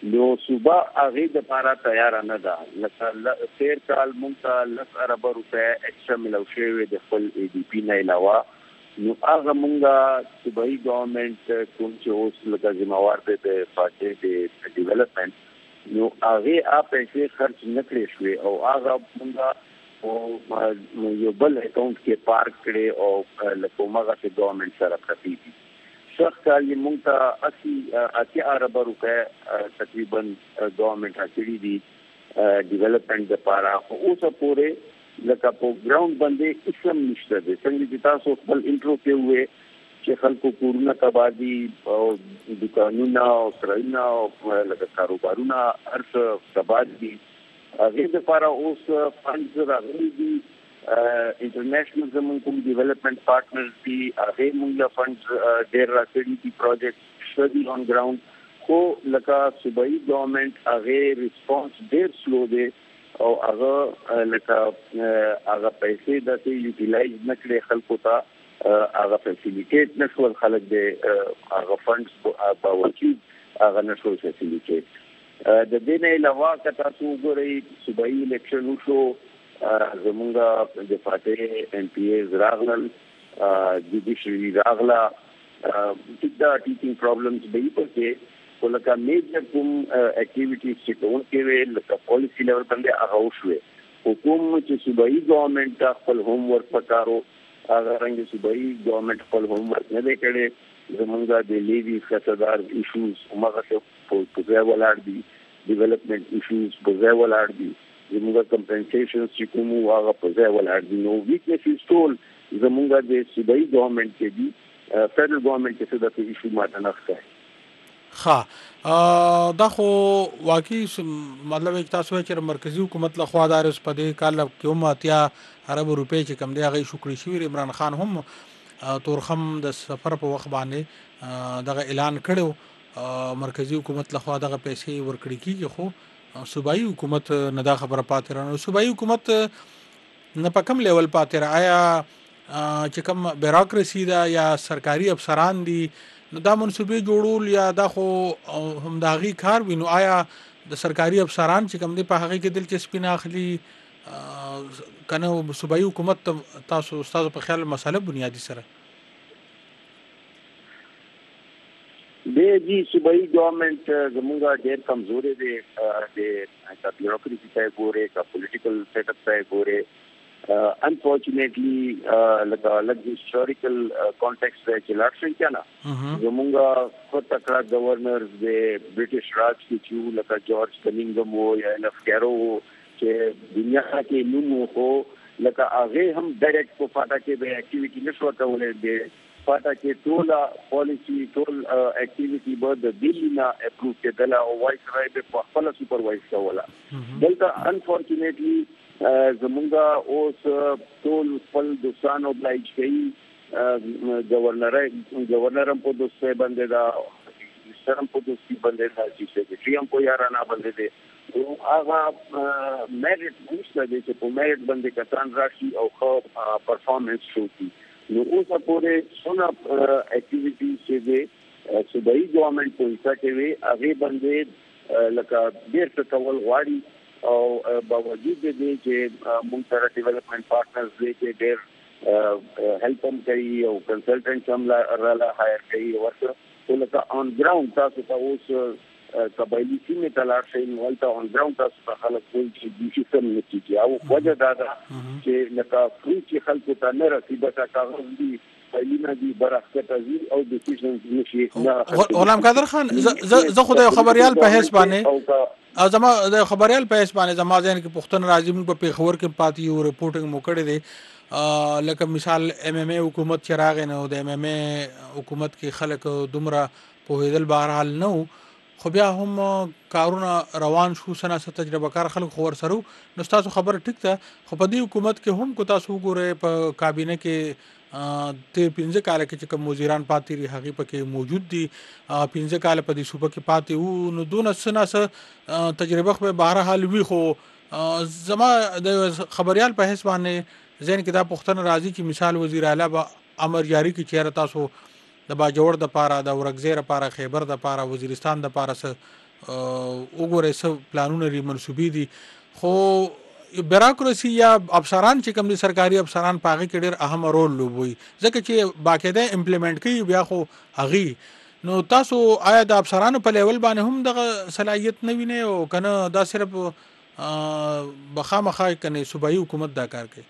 Speaker 13: نو صوبه هغه د لپاره تیار نه ده. لکه تیر کال مونږ لس ارب روپے ایکسترا ملو شوی د خپل ای ډي پی نه علاوه. نو هغه مونږه صوبایي ګورنمنت کوم چې اوس لکه ذمہوار دی د پارټي د ډیولپمنٹ، نو هغه اپ پیسې خرچ نه کړې شوې او هغه مونږه او یو بل اکاؤنٹ کې پارک کړي او لکه مغه چې ګورنمنت سره پرتی دي. شخص کال یې مونږ ته اسی اسی ارب روپے تقریبا ګورنمنت راکړي دي ډیولپمنٹ لپاره. اوس پورې لکه په ګراوند باندې اسم نشته دي. څنګه چې تاسو خپل انټرو کې وې چې خلکو کورونه تبادي او دکانونه او سرایونه او لکه کاروبارونه هرڅه تبادي. هغه لپاره اوس فنډز راغلي دي. انټرنیشنل زموږ کوم ډیولپمنٹ پارټنرز دي هغه موږ فنډز ډېر راکړي دي پروجیکټ شدي آن ګراوند. خو لکه صوبایي ګورنمنت هغه ریسپانس ډېر سلو دی او هغه لکه هغه پیسې داسې یوټیلایز نه کړي خلکو ته، هغه فیسیلیټیټ نشول خلک دی هغه فنډز باوجود هغه نشول فیسیلیټیټ. د دې نه علاوه که تاسو وګورئ صوبایي الیکشن وشو، زمونږ د فاتح ایم پی ایز راغلل، جوډیشري راغله، ټیک دا ټیچینګ پرابلمز به یې پکې. خو لکه میجر کوم اکټیویټیز چې کوونکې وې لکه پالیسي لیول باندې هغه وشوې. خو کوم چې صوبایي ګورنمنټ ته خپل ہوم ورک پکارو هغه رنګ صوبایي ګورنمنټ خپل ہوم ورک نه دی کړی. زمونږ د لیوي خصدار ایشوز هماغه په ځای ولاړ دي، ډیولپمنٹ ایشوز په ځای ولاړ دي، زمونږ کمپنسیشنز چې کوم هغه په ځای ولاړ دي. نو ویکنیسز ټول زمونږ د صوبایي ګورنمنٹ کې دي. فدرل ګورنمنٹ کې څه داسې ایشو ماته نه ښکاري.
Speaker 1: ښه، دا خو واقعي مطلب چې تاسو وایئ چې مرکزي حکومت له خوا دا رس په دې کال کې هم اتیا ارب روپۍ چې کوم دی هغه ایشو کړي شوي. عمران خان هم تورخم د سفر په وخت باندې دغه اعلان کړی مرکزي حکومت له خوا دغه پیسې ورکړي کېږي، خو صوبایي حکومت نه دا خبره پاتې رانه. صوبایي حکومت نه په کوم لیول پاتې را، آیا چې کوم بیروکراسي ده یا سرکاري افسران دي نو دا منصوبې جوړول یا دا خو هم د هغې کار وي، نو آیا د سرکاري افسران چې کوم دی په هغې کې دلچسپي نه اخلي که نه صوبایي حکومت تاسو ستاسو په خیال مسله بنیادي سره؟
Speaker 13: دی جی صوبایي ګورنمنٹ زمونږ ډېر کمزوري دی. د بیوروکراسي ته یې ګورې که پولیټیکل سیټ اپ ته یې گورې. انفارچونیټلی لکه لږ هسټوریکل کانټیکسټ دی چې لاړ شئ که نه زمونږ ښه تکړه ګورنرز د برټش راج کې چې وو لکه جارج کنینګم و یا ایل اف کیرو و چې دنیا کې نوم و، خو لکه هغې هم ډایرکټ په فاټا کې به اکټیویټي نه شوه کولی. د فاټا کې ټوله پالیسي ټول اکټیویټي به د دلي نه اپروভ کېدله او وایس رای به په خپله سوپروایز کوله. دلته انفارچونیټلی زمونږ اوس ټول خپل دوستان اوبلایج کوي. گورنر گورنر هم په دوستۍ باندې ده، منسټر هم په دوستۍ باندې ده، چیف سیکرټري هم په یارانه باندې دی. نو هغه میرټ نشته دی چې په میرټ باندې کسان راشي او ښه پرفارمنس شو کړي. نو اوسه پورې څونه اکټیویټیز چې دی صوبایي ګورنمنټ په حصه کې وي هغې باندې لکه ډېر څه کول غواړي او باوجود د دې چې موږ سره ډیولپمنٹ پارټنرز دی چې ډېر هیلپ هم کوي او کنسلټنټ هم راله هایر کوي ورته. خو لکه آن ګراوند تاسو ته اوس قبایلي سیمې ته لاړ شئ نو هلته آن ګراوند تاسو ته خلک وایي چې دوی سم نه کېږي. او وجه دا ده چې لکه فري چې خلکو ته نه رسي بس کاغذ دي فایلونه دي برخکته ځي او ډیسیژنز نشي.
Speaker 1: غلام قادر خان زه خو د خبریال په حیث باندې او زما د خبریال په حیث باندې زما ذهن کې پوښتنه راځي. موږ په پېښور کې پاتې یو رپورټینګ مو کړی دی لکه مثال ایم ایم ای حکومت چې راغی نو د ایم ایم ای حکومت کې خلک دومره پوهېدل بهرحال نه و، خو بیا هم کارونه روان شو، څه نه څه تجربه کار خلک خو ورسره وو. نو ستاسو خبره ټیک ده، خو په دې حکومت کې هم که تاسو وګورئ په کابینه کې تیر پنځه کاله کې چې کوم وزیران پاتې دي هغې پکې موجود دي، پنځه کاله په دې صوبه کې پاتې وو. نو دونه څه نه څه تجربه خو به بهرحال وي. خو زما د خبریال په حیث باندې ذهن کې دا پوښتنه راځي چې مثال وزیر اعلی به امر جاری کړي چېرې تاسو د باجوړ دپاره، د ورکزی دپاره، خیبر دپاره، وزیرستان دپاره څه وګورئ څه پلانونه لري منصوبې دي خو بیروکراسي یا افسران چې کوم دي سرکاري افسران په هغې کې ډېر اهم رول لوبوي ځکه چې باقاعده امپلیمنټ کوي بیا خو هغې نو تاسو آیا د افسرانو په لیول باندې هم دغه صلاحیت نه وینئ او که نه دا صرف به خامخا کنې صوبایي حکومت دا کار کوي؟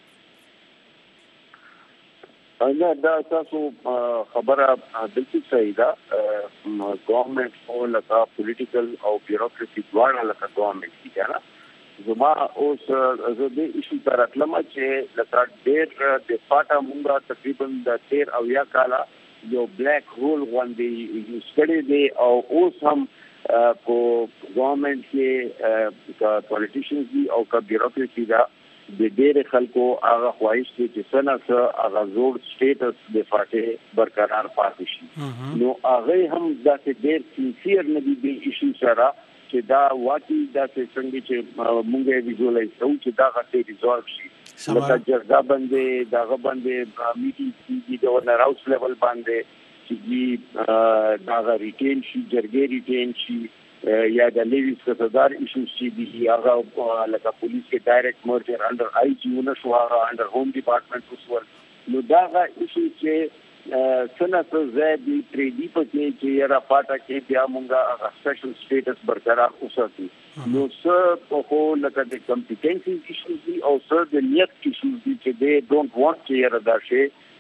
Speaker 13: نه دا تاسو خبره بالکل صحیح ده. ګورنمنټ او لکه پولیټیکل او بیوروکراسي دواړه لکه ګورنمنټ دي که نه زما اوس زه دې ایشو ته راتلم چې لکه ډېر د پاټه مونږ تقریبا د تېر اویا کاله یو بلیک هول غوندې یوز کړی دی او اوس هم په ګورنمنټ کې که پولیټیشنز دي او که بیوروکراسي ده د ډېرې خلکو هغه خواهش دی چې څه نه څه هغه زوړ سټیټس د فاتح برقرار پاتې شي نو هغې هم داسې ډېر سینسیر نه دي دې ایشو سره چې دا واقعي داسې څنګه چې مونږ یې ویژوالایز کوو چې دا غټې ریزالو شي لکه جرګه باندې دغه باندې میټینګ کېږي د ورنر هاوس لیول باندې چې دغه ریټین شي جرګې ریټین شي یا د لیویز کتدار ایشوز چې دي هغه لکه پولیس کې ډایرکټ مرجر انډر آی جی ونه شو هغه انډر ہوم ډپارټمنټ وسول نو دغه ایشو چې څنګه څه ځای دی پرې دی پکې چې یاره پاټه کې بیا مونږه هغه سپیشل سټیټس برقرار وساتو نو څه خو لکه د کمپیټنسي ایشوز دي او څه د نیت ایشوز دي چې دې ډونټ وانټ چې یاره دا شی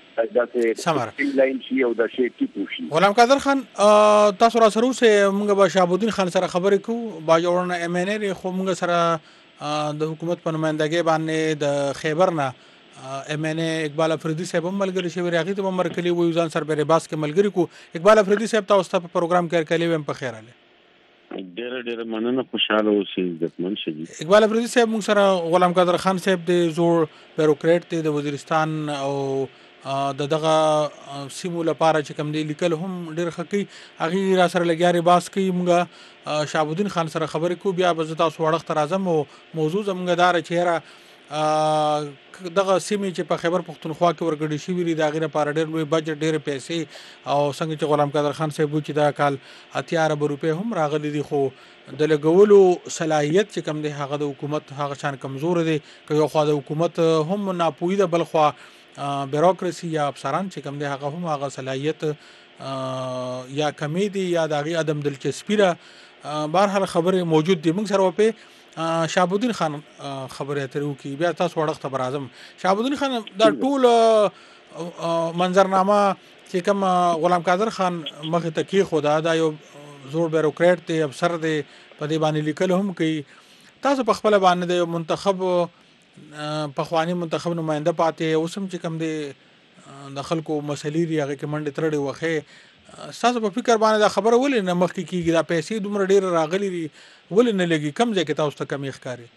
Speaker 1: غلام قادر خان تاسو را سره اوسئ موږ به شهابالدین خان سره خبرې کوو باجوړ نه ایم ان ای خو موږ سره د حکومت په نمایندګۍ باندې د خیبر نه ایم ان ای اقبال افریدي صاحب هم ملګري شوي هغې ته هم مرکلي وایو ځان سره به رباس کې ملګري کړو اقبال افریدي صاحب تاسو ته په پروګرام کې هرکلی ویم په خیر راغلی
Speaker 15: ډېره ډېره مننه خوشحاله اوسئ عزتمن شدید
Speaker 1: اقبال افریدي صاحب موږ سره غلام قادر خان صاحب د زوړ بیروکریټ دی د وزیرستان او د دغه سیمو لپاره چې کوم دی لیکل هم ډېر ښه کوي هغې را سره لګیا رباس کوي موږ شهابالدین خان سره خبرې کوو بیا به زه تاسو وړښت ته راځم او موضوع زموږ دا ده چې یاره دغه سیمې چې په خیبر پښتونخوا کې ورګډې شوي دي د هغې لپاره ډېر لوی بجټ ډېرې پیسې او څنګه چې غلام قادر خان صاحب وایي چې دا کال اتیا اربه روپۍ هم راغلي دي خو د لګولو صلاحیت چې کوم دی هغه د حکومت هغه شان کمزوره دی که یو خوا د حکومت هم ناپوهي ده بل خوا بیروکراسي یا افسران چې کوم دی هغه هم هغه صلاحیت یا کمی دي یا د هغې عدم دلچسپي ده بهرحال خبرې موجود دي موږ سره وپې شهابالدین خان خبرې اترې وکړي بیا تاسو وړښت ته به راځم شهابالدین خان دا ټول منظرنامه چې کوم غلام قادر خان مخې ته کېښوده دا یو زوړ بیروکریټ دی افسر دی په دې باندې لیکل هم کوي تاسو په خپله باندې د یو منتخب پخوانی منتخب نماینده پاتې اوس هم چې کوم دی د خلکو مسلې دي هغې کې منډې ترړې وښې ستاسو په فکر باندې دا خبره ولې نه مخکې کېږي دا پیسې دومره ډېره راغلي دي ولې نه لګي کوم ځای کې تاسو ته کمې ښکاري؟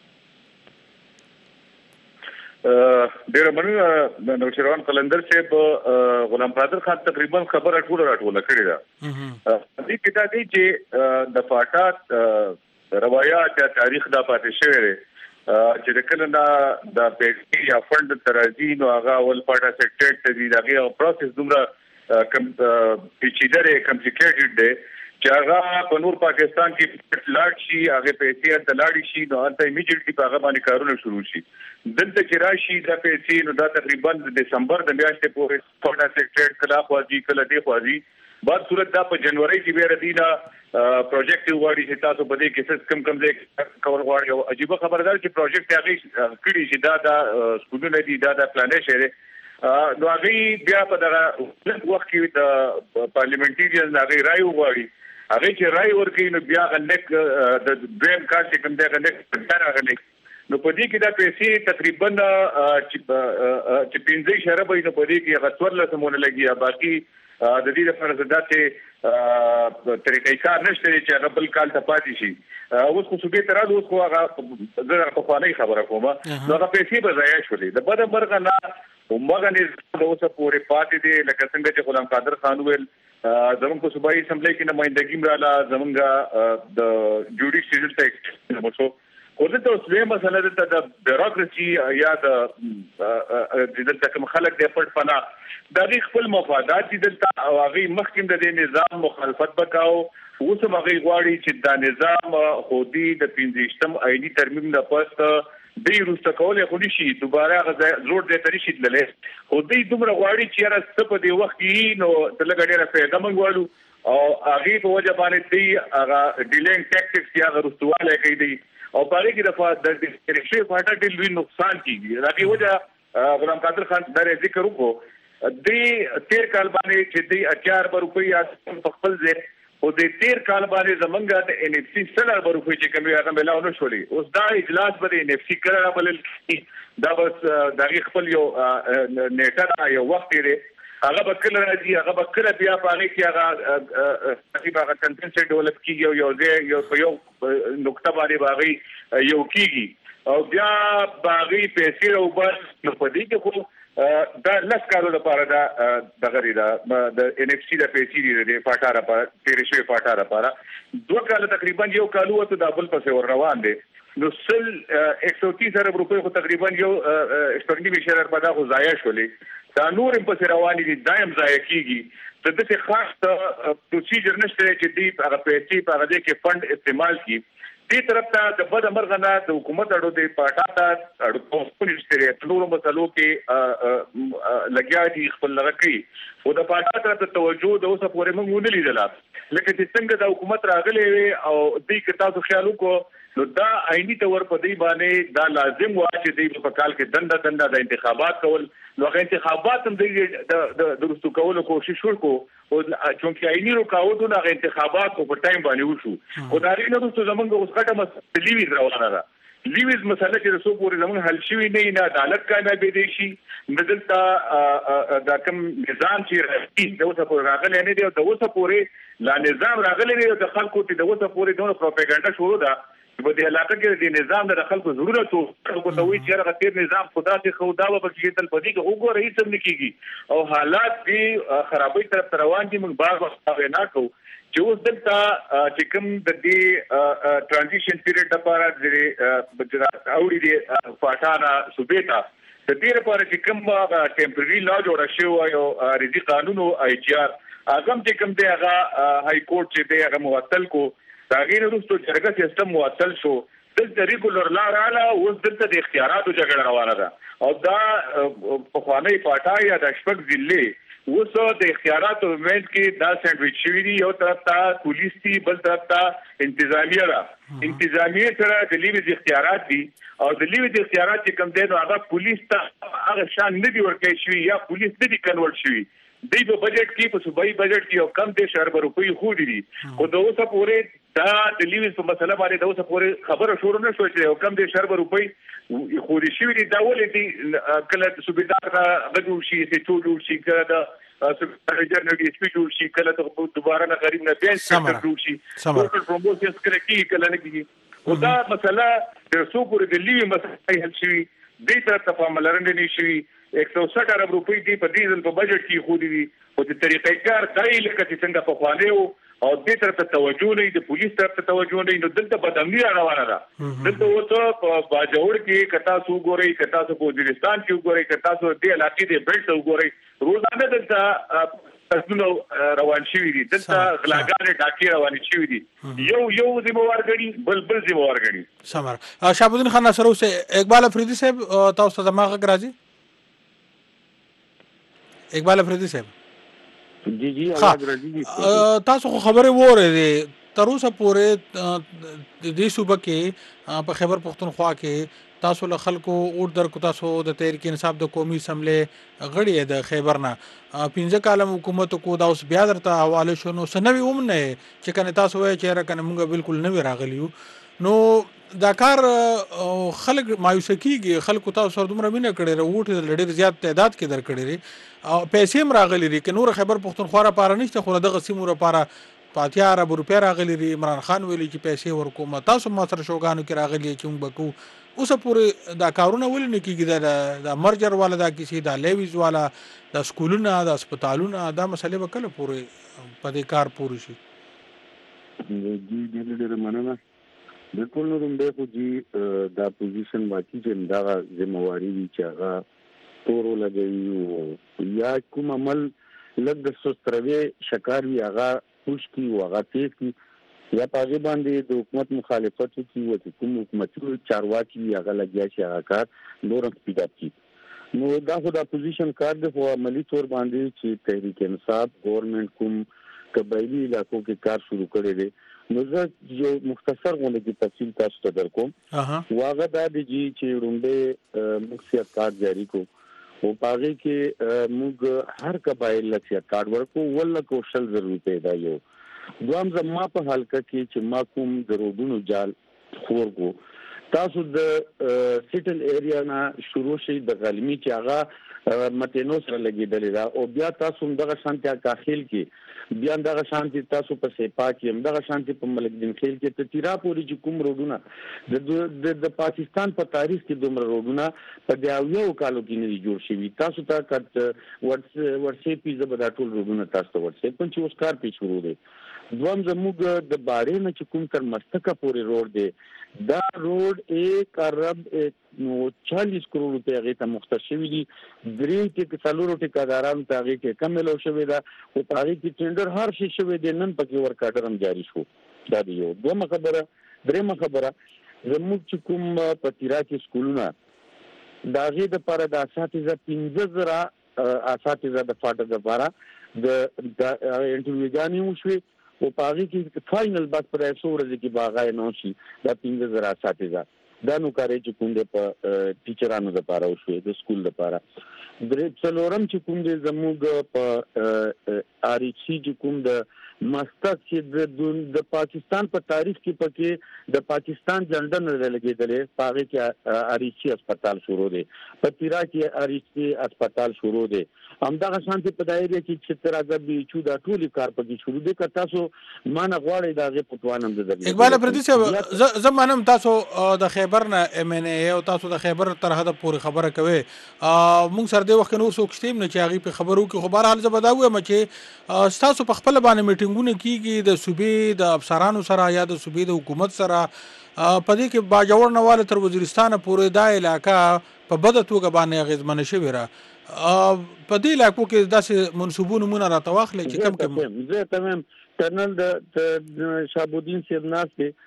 Speaker 14: ډېره مننه نوشیروان قلندر صاحب غلام قادر خان تقریبا خبره ټوله راټوله کړې ده دې کې دا دی چې د فاټا روایات یا تاریخ دا پاتې شوی دی چې د کله نه د پیسې یا فند ته راځي نو هغه اول پاټا سیکټریټ ته ځي د هغې پروسس دومره پیچیده دی کمپلیکیټډ دی چې هغه په نور پاکستان کې لاړ شي هغې پیسې هلته لاړې شي نو هلته امیډیټلي په هغه باندې کارونه شروع شي دلته چې راشي دا پیسې نو دا تقریبا د دسمبر د میاشتې پورې پاټا سیکټریټ کله خوا ځي کله دې خوا ځي بعد صورت دا په جنوري کې بیا ردي نه پروجیکټ غواړي چې تاسو په دې کې څه کم کم ځای کول غواړي او عجیبه خبره ده چې پروجیکټ هغې کړي چې دا د سکولونه دي دا د پلانې شی دی نو هغې بیا په دغه وخت کې د پارلیمنټیرین هغې رای وغواړي هغې چې رای ورکوي نو بیا هغه نیک د دویم کال چې کوم دی هغه نیک بیا راغلی نو په دې کې دا پیسې تقریبا چې پنځه اشاره وي نو په دې کې هغه څوارلس سمونه لګي باقي د دې لپاره داسې طریقې کار نشته چې هغه بل کال ته پاتې شي اوس خو صوبې ته راغلو اوس خو هغه زه پخوانۍ خبره کوم نو هغه پیسې به ضایع شولې د بده مرغه نه همغه نظام اوسه پورې پاتې دی لکه څنګه چې غلام قادر خان وویل زموږ په صوبایي اسمبلی کې نمایندګي م راله زموږ د جوډیشیل ته وشو خو دلته اوس لویه مسله دلته د بیوروکراسي یا د دلته کوم خلک د پټ پناه د هغې خپل مفادات دي دلته او هغې مخکې د دې نظام مخالفت وکاو. اوس هم هغې غواړي چې دا نظام خودي د پنځه ویشتم آئیني ترمیم نه پس دوی وروسته کولی خو نه شي دوباره هغه زوړ ځای ته نه شي تللی. خو دوی دومره غواړي چې یاره څه په دې وخت کې نو ته لږه ډېره فایده موږ غواړو او هغې په وجه باندې دوی هغه ډیلینګ ټیکټکس یا هغه وروستوالی کوي دی او په هغې کې د ریښې په هټه ډېر لوی نقصان کېږي. د هغې وجه غلام قادر خان دا ذکر وکړو دوی تېر کال باندې چې دوی اتیا اربه روپۍ یا په خپل ځای خو د تېر کال باندې زمونږ د ان اف سي سل اربه روپۍ چې کوم هغه میلاو نه شولې. اوس دا اجلاس به د ان اف سي کله رابلل کېږي دا بس د هغې خپل یو نیټه ده یو وخت دی هغه به کله راځي هغه به کله بیا په هغې کې هغه هغه کنټنټ ډیولپ کېږي او یو ځای یو په یو نقطه باندې به هغې یو کېږي او بیا به هغې پیسې راوباسي. نو په دې کې خو دا لس کالو لپاره دا دغه دی د ان اف سي د پیسې دي د پاټا لپاره تېرې شوې پاټا لپاره دوه کاله تقریبا یو کال وته دا بل پسې ور روان دی. نو سل ایک سو تیس ارب روپۍ خو تقریبا یو شپږ نیم ویشت اربه دا خو ضایع شولې. دا نور هم پسې روانې دي دا هم ضایع کېږي. د داسې خاص پروسیجر نشته چې دوی هغه پیسې په هغه ځای کې فنډ استعمال کړي. دې طرف ته د بده مرغه نه د حکومت اړو د پاټا ته اړو پوسټ نشته نورو مسلو کې لګیا دي خپل لغه کوي او د پاټا ته توجه د اوسه پورې موږ ونه لیدله لکه چې څنګه د حکومت راغلی وي او دوی که تاسو خیال وکړو نو دا آئیني طور په دوی باندې دا لازم و چې دوی په کال کې دنده دنده د انتخابات کول. نو هغه انتخابات هم دوی د درستو کولو کوشش وکړو او چونکې آئیني رکاوټونه هغه انتخابات په ټایم باندې وشو. خو د هغې نه وروسته زموږ اوس غټه مسله لیویز روانه ده. لیویز مسله چې د څو پورې زموږ حل شوي نه وي نه عدالت کامیابېدی شي نه دلته دا کوم نظام چې راځي د اوسه پورې راغلی نه دی او د اوسه پورې لا نظام راغلی نه دی د خلکو ته د اوسه پورې دونه پروپاګانډا شروع ده په دې علاقه کې د نظام د خلکو ضرورت وو خلکو ته وایي چې هغه تېر نظام خدا ته خو دا به کېږي تل په دې کې وګوره هېڅ هم نه کېږي او حالات دې خرابۍ طرف ته روان دي. موږ بار بار وینا کوو چې اوس دلته چې کوم د دې ټرانزیشن پیریډ لپاره چې اوړي دي پاټا نه صوبې ته د دې لپاره چې کوم ټمپرري لا جوړه شوی یو ریاضي قانون او آی جی آر هغه هم چې کوم دی هغه هائی کورټ چې دی هغه معطل کو. د هغې نه وروسته جرګه سیستم معطل شو دلته ریګولر لا راغله اوس دلته د اختیاراتو جګړه روانه ده او دا پخوانی پاټا یا د شپږ ضلعې اوس د اختیاراتو منځ کې دا سینډویچ شوي دي. یو طرف ته پولیس دي بل طرف ته انتظامیه ده. انتظامیه سره د لیویز اختیارات دي او د لیویز اختیارات چې کوم دی نو هغه پولیس ته هغه شان نه دي ورکړی شوي یا پولیس نه دي کنورټ شوي. دوی په بجټ کې په صوبایي بجټ کې یو کم دېرش اربه روپۍ خودي دي خو د اوسه پورې دا د لیویز په مسله باندې د اوسه پورې خبره شروع نه شوه چې یو کم دېرش اربه روپۍ خودي شوي دي. دا ولې دي کله د صوبېدار هغه جوړ شي سیټو جوړ شي کله د صوبېدار جنرال ډي اس پي جوړ شي کله د دوباره نه غریب نه بیا انسپکټر جوړ شي ټوټل پروموشنز کله کېږي کله نه کېږي. خو دا مسله د څو پورې د لیوي مسله حل شوي دې طرف ته پاملرنه نه شوي. ایک سو سठ ارب روپۍ دی په دې ځل په بجټ کې خودي دي او د طریقې کار دای لکه چې څنګه په خوانه او دې طرف ته توجه نه د پولیس طرف ته توجه نه نو دلته بدامني روانه ده. دلته اوسه په باجوړ کې کتا سو ګوري کتا سو په وزیرستان کې ګوري کتا سو د علاقې د بیلټ سو ګوري روزانه دلته تاسو روان شي دي دلته غلاګانې ډاکې روان شي دي یو یو ذمہوار غړي بل بل ذمہوار غړي.
Speaker 1: سمر شهاب الدین خان ناصر اوسه اقبال افریدی صاحب تاسو ته دماغ راځي اقبال افریدی صاحب
Speaker 15: جی جی
Speaker 1: تاسو خو خبرې وره تر اوسه پورې د دې صوبه کې په خیبر پختونخوا کې تاسو له خلکو اور در کو تاسو د تحریک انصاف د قومي اسمبلی غړي د خیبر نه پنځه کاله حکومت کو دا اوس بیا درته حواله شونو سنوي اوم نه چې کنه تاسو وایي چې را کنه مونږ بالکل نوې راغلیو نو دا کار خلک مایوسه کیږي. خلکو تاسو سره دومره مینه کړې وروټ ډېر زیات تعداد کې در کړې او پیسې هم راغلي دي که نور خیبر پختونخوا لپاره نشته خو دغه سیمو لپاره په اتیا ارب روپۍ راغلي دي. عمران خان ویلي چې پیسې ورکوم تاسو ما سره شوګانو کې راغلي چې موږ به کوو اوسه پورې دا کارونه ولې نه کېږي دا مرجر والا دا کیسې دا لیویز والا دا سکولونه دا هسپتالونه دا مسلې به کله پورې په دې کار پورې شي؟
Speaker 15: جی ډېر ډېر مننه. بالکل نو رومبه خو جی دا پوزیشن واقعي چې دا ذمہواری وی چې هغه تورو لګوي او یا کوم عمل لږ د سستروي شکار وی هغه پوش کی او هغه تیز کی یا پاګې باندې د حکومت مخالفت کی او چې کوم حکومتي چارواکي هغه لګیا شي هغه کار نور پیدا کی نو دا خو دا پوزیشن کار د خو عملی تور باندې چې تحریک انصاف گورنمنت کوم قبایلی علاقو کې کار شروع کړی دی نو زه یو مختصر غونډه کې تفصیل تاسو ته درکوم واغه دا دی چې رومبه مخصوص کار جاری کو او پاګه کې موږ هر قبایل لکه کارت ورکو ول کوشل ضروري پیدا یو دوام زما په حلقه کې چې ما کوم درودونو جال خورګو تاسو د سیټل ایریا نه شروع شي د غلمی چې هغه متینو سره لګیدل دا او بیا تاسو دغه شانتیا کاخیل کې بیا دغه شانتي تاسو په سیپا کې دغه شانتي په ملک دین خیل کې ته تیرا پوری چې کوم روډونه د د پاکستان په تاریخ کې دومره روډونه په دیاویو کالو کې نه جوړ شوي تاسو ته کټ ورس ورسې پیزه به دا ټول روډونه تاسو ته ورسې په چې اوس کار پیښ شروع دی دوام زموږ د باړې نه چې کوم تر مستکه پورې روډ دی دا روډ یک ارب نو چالیس کروڑ روپے هغه ته مختص شوی دي درې کې څلورو ټیکادارانو ته هغه کې کم ملو شوی دا او هغه کې ټینډر هر شي شوی دی نن پکې ورکاټر هم جاری شو دا دی یو دومره خبره درېمه خبره زموږ چې کوم پتیرا کې سکولونه دا غي د پر د اساتذه پنځه زره اساتذه د فاټه د لپاره د انټرویو غانې وشوي او پاغي کې فائنل بس پر ایسو ورځ کې باغای نو شي دا پنځه زره اساتذه دا نو کارې چې کوم د په ټیچرانو لپاره وشوي د سکول لپاره درې څلورم چې کوم د زموږ په آر ایچ سی چې کوم د مستق چې د پاکستان په تاریخ کې پکې د پاکستان جنډا نه لګیدلې پاغي کې آر ایچ سی هسپتال شروع دی په تیرا کې آر ایچ سی هسپتال شروع دی همدغه شانتي په دایره کې چې تر هغه به چې دا ټول کار پکې شروع دی که تاسو مان غواړئ دا غي پټوانم د درې
Speaker 1: اقبال پردي صاحب زمانم تاسو د خیبر نه ام ان ای او تاسو د خیبر تر حد پورې خبره کوي مونږ سره د وخت نور څوک شتیم نه چې هغه په خبرو کې خبر حال زبداوي چې تاسو په خپل باندې میټینګونه کیږي د صوبې د افسرانو سره یا د صوبې د حکومت سره په دې کې باجوړ نواله تر وزیرستان پورې دا علاقہ په بده توګه باندې غزمنه شوی را په دې علاقو کې داسې منسوبونه مونږ را تواخلې چې کم کم
Speaker 15: زه تمام کرنل د شابودین سیدناس کې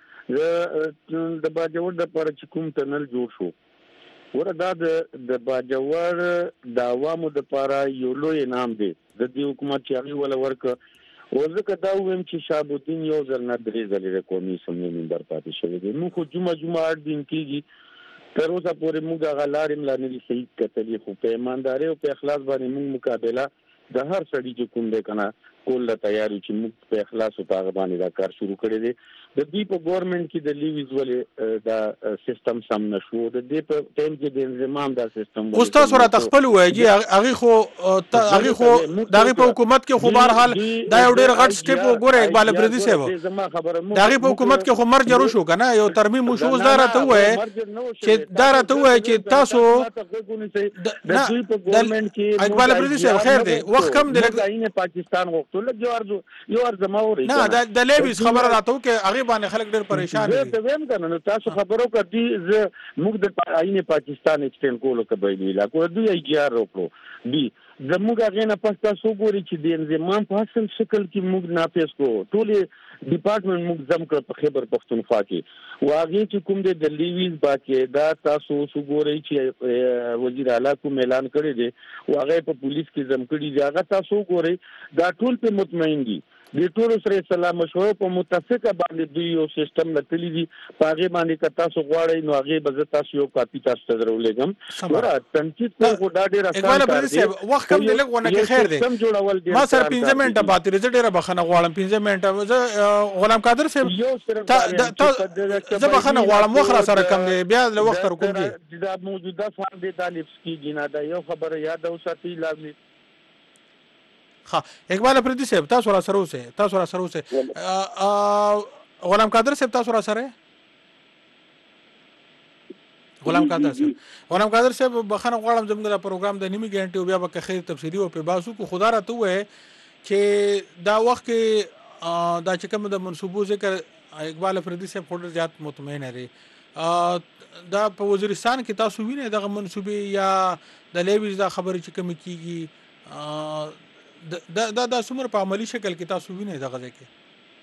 Speaker 15: د باجوړ د پر چې کوم تنل جوړ شو وردا د باجوړ د عوامو د لپاره یو لوی انعام دی د دې حکومت چې هغه ول ورک او ځکه دا ویم چې شابودین یو ځل نه درې ځلې د قومي سمې منبر پاتې شوی دی موږ خو جمعه جمعه اړ دین کیږي تر اوسه پورې موږ غلار املا نه صحیح کتلې خو په ایمانداري او په اخلاص باندې موږ مقابله د هر سړي چې کوم دی کنه کول لا تیاری چې موږ په اخلاص او په باندې دا کار شروع کړی دی د دې په ګورنمنت کې د لیویز ولې دا سیستم سم نشو د دې په ټیم کې د انضمام دا سیستم
Speaker 1: اوس تاسو را تخپل وایي هغه خو هغه خو دغه په حکومت کې خو بهر حال دا یو ډیر غټ سټیپ وګوره اقبال پردي صاحب دغه په حکومت کې خو مرګ جوړ شو کنه یو ترمیم شو اوس دا راته وایي چې دا راته وایي چې تاسو
Speaker 15: د دوی په ګورنمنت کې
Speaker 1: اقبال پردي صاحب خیر دی وخت کم دی
Speaker 15: د پاکستان غوښتل جو ارزو یو ارزما وری
Speaker 1: نه د لیویز خبره راته کې هغه باندې خلک ډېر پریشان دي
Speaker 15: زه ویم کنه تاسو خبرو کړي ز موږ د آئین پاکستان ایکسټند کولو کبایلی لا کو دوی ایجار وکړو دی زموږ هغه نه پس تاسو ګوري چې د انضمام په اصل شکل کې موږ ناپیس کو ټول ډپارټمنټ موږ زم کړ په خیبر پختونخوا کې واغې چې کوم د لیویز باکې دا تاسو وګورئ چې وزیر اعلی کوم اعلان کړی دی واغې په پولیس کې زم کړی دی هغه تاسو وګورئ دا ټول په مطمئن دي د ټول سره سلام مشوره په متفقه باندې دوی یو سیستم لټلی دي پاغه باندې که تاسو غواړئ نو هغه به تاسو یو کاپی تاسو ته درولېږم ورا تنقید کو دا ډیر
Speaker 1: اسانه کار دی وخت کم دی لګونه کې خیر دی ما سره پنځه منټه پاتې رځ ډیره بخنه غواړم پنځه منټه غلام قادر صاحب زه بخنه غواړم وخت را سره کم دی بیا له وخت تر کوم دی
Speaker 15: دا موجوده فعال دی طالب سکیږي نه دا یو خبره یاد اوساتې لازمي
Speaker 1: ها اقبال پردي صاحب تاسو را سره اوسه تاسو را سره اوسه غلام قادر صاحب تاسو را سره غلام قادر صاحب غلام قادر صاحب بخنه غواړم زموږ د پروګرام د نیمه غنټه بیا به خیر تفصیلی او په باسو کو خدا راته وې چې دا وخت دا چې کوم د منسوبو ذکر اقبال افریدي صاحب خو ډېر زیات مطمئن دی دا په وزیرستان کې تاسو وینئ دغه منصوبې یا د لیویز دا خبرې چې کومې کېږي دا دا څومره په عملي شکل کې تاسو وینئ دغه ځای کې؟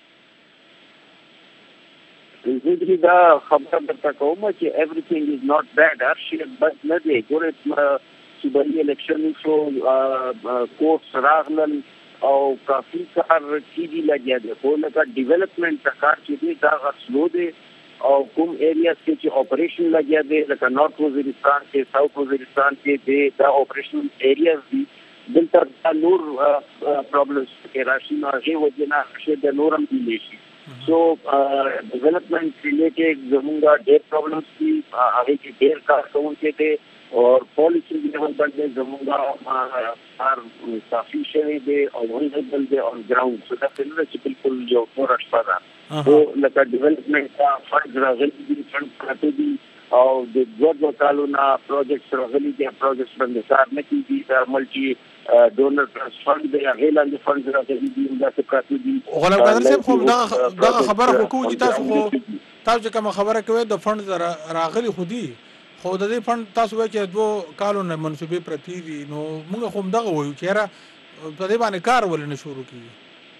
Speaker 13: زه دا خبره درته کوم چې everything is not bad هر شی بد نه دی. ګورې صوبایي الیکشن وشو، کوټس راغلل او کافي کار کېږي لګیا دی، خو لکه ډیولپمنټ ته کار چې دی دا هغه سلو دی او کوم ایریاز کې چې اپریشن لګیا دی لکه نارت وزیرستان کې، ساوث وزیرستان کې دی دا اپریشن ایریاز دي. دلته دا نور پرابلمس کې راشي نو هغې وجې نه ښه د نور هم دیلی شي. سو ډیولپمنٹ ریلیټډ زمونږ ډېر پرابلمس دي، هغې کې ډېر کار کوونکی دی اور پالیسی لیول باندې زمونږ کار کافي شوی دی او ویزبل دی آن ګراوند. سو دا څه چې بالکل یو توره شپه ده. خو لکه ډیولپمنټ ته فنډز راغلي دي، فنډ پراته دي او د دوه دوه کالو نه پروجیکټس راغلي دي، پروجیکټس باندې کار نه کېږي. دا ملټي ډونر ټرست فنډ دی، هغې لاندې فنډز راغلي دي، همداسې پراته دي.
Speaker 1: غلام قادر صاحب خو دغه خبره خو کوو چې تاسو خو تاسو چې کومه خبره کوئ د فنډز راغلي خو دي، خو د دې فنډ تاسو وایئ چې دوه کالو نه منصوبې پرتې دي، نو موږ خو همدغه وایو چې یاره په دې باندې کار ولې نه شروع کېږي؟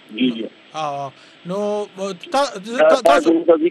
Speaker 1: نو تاسو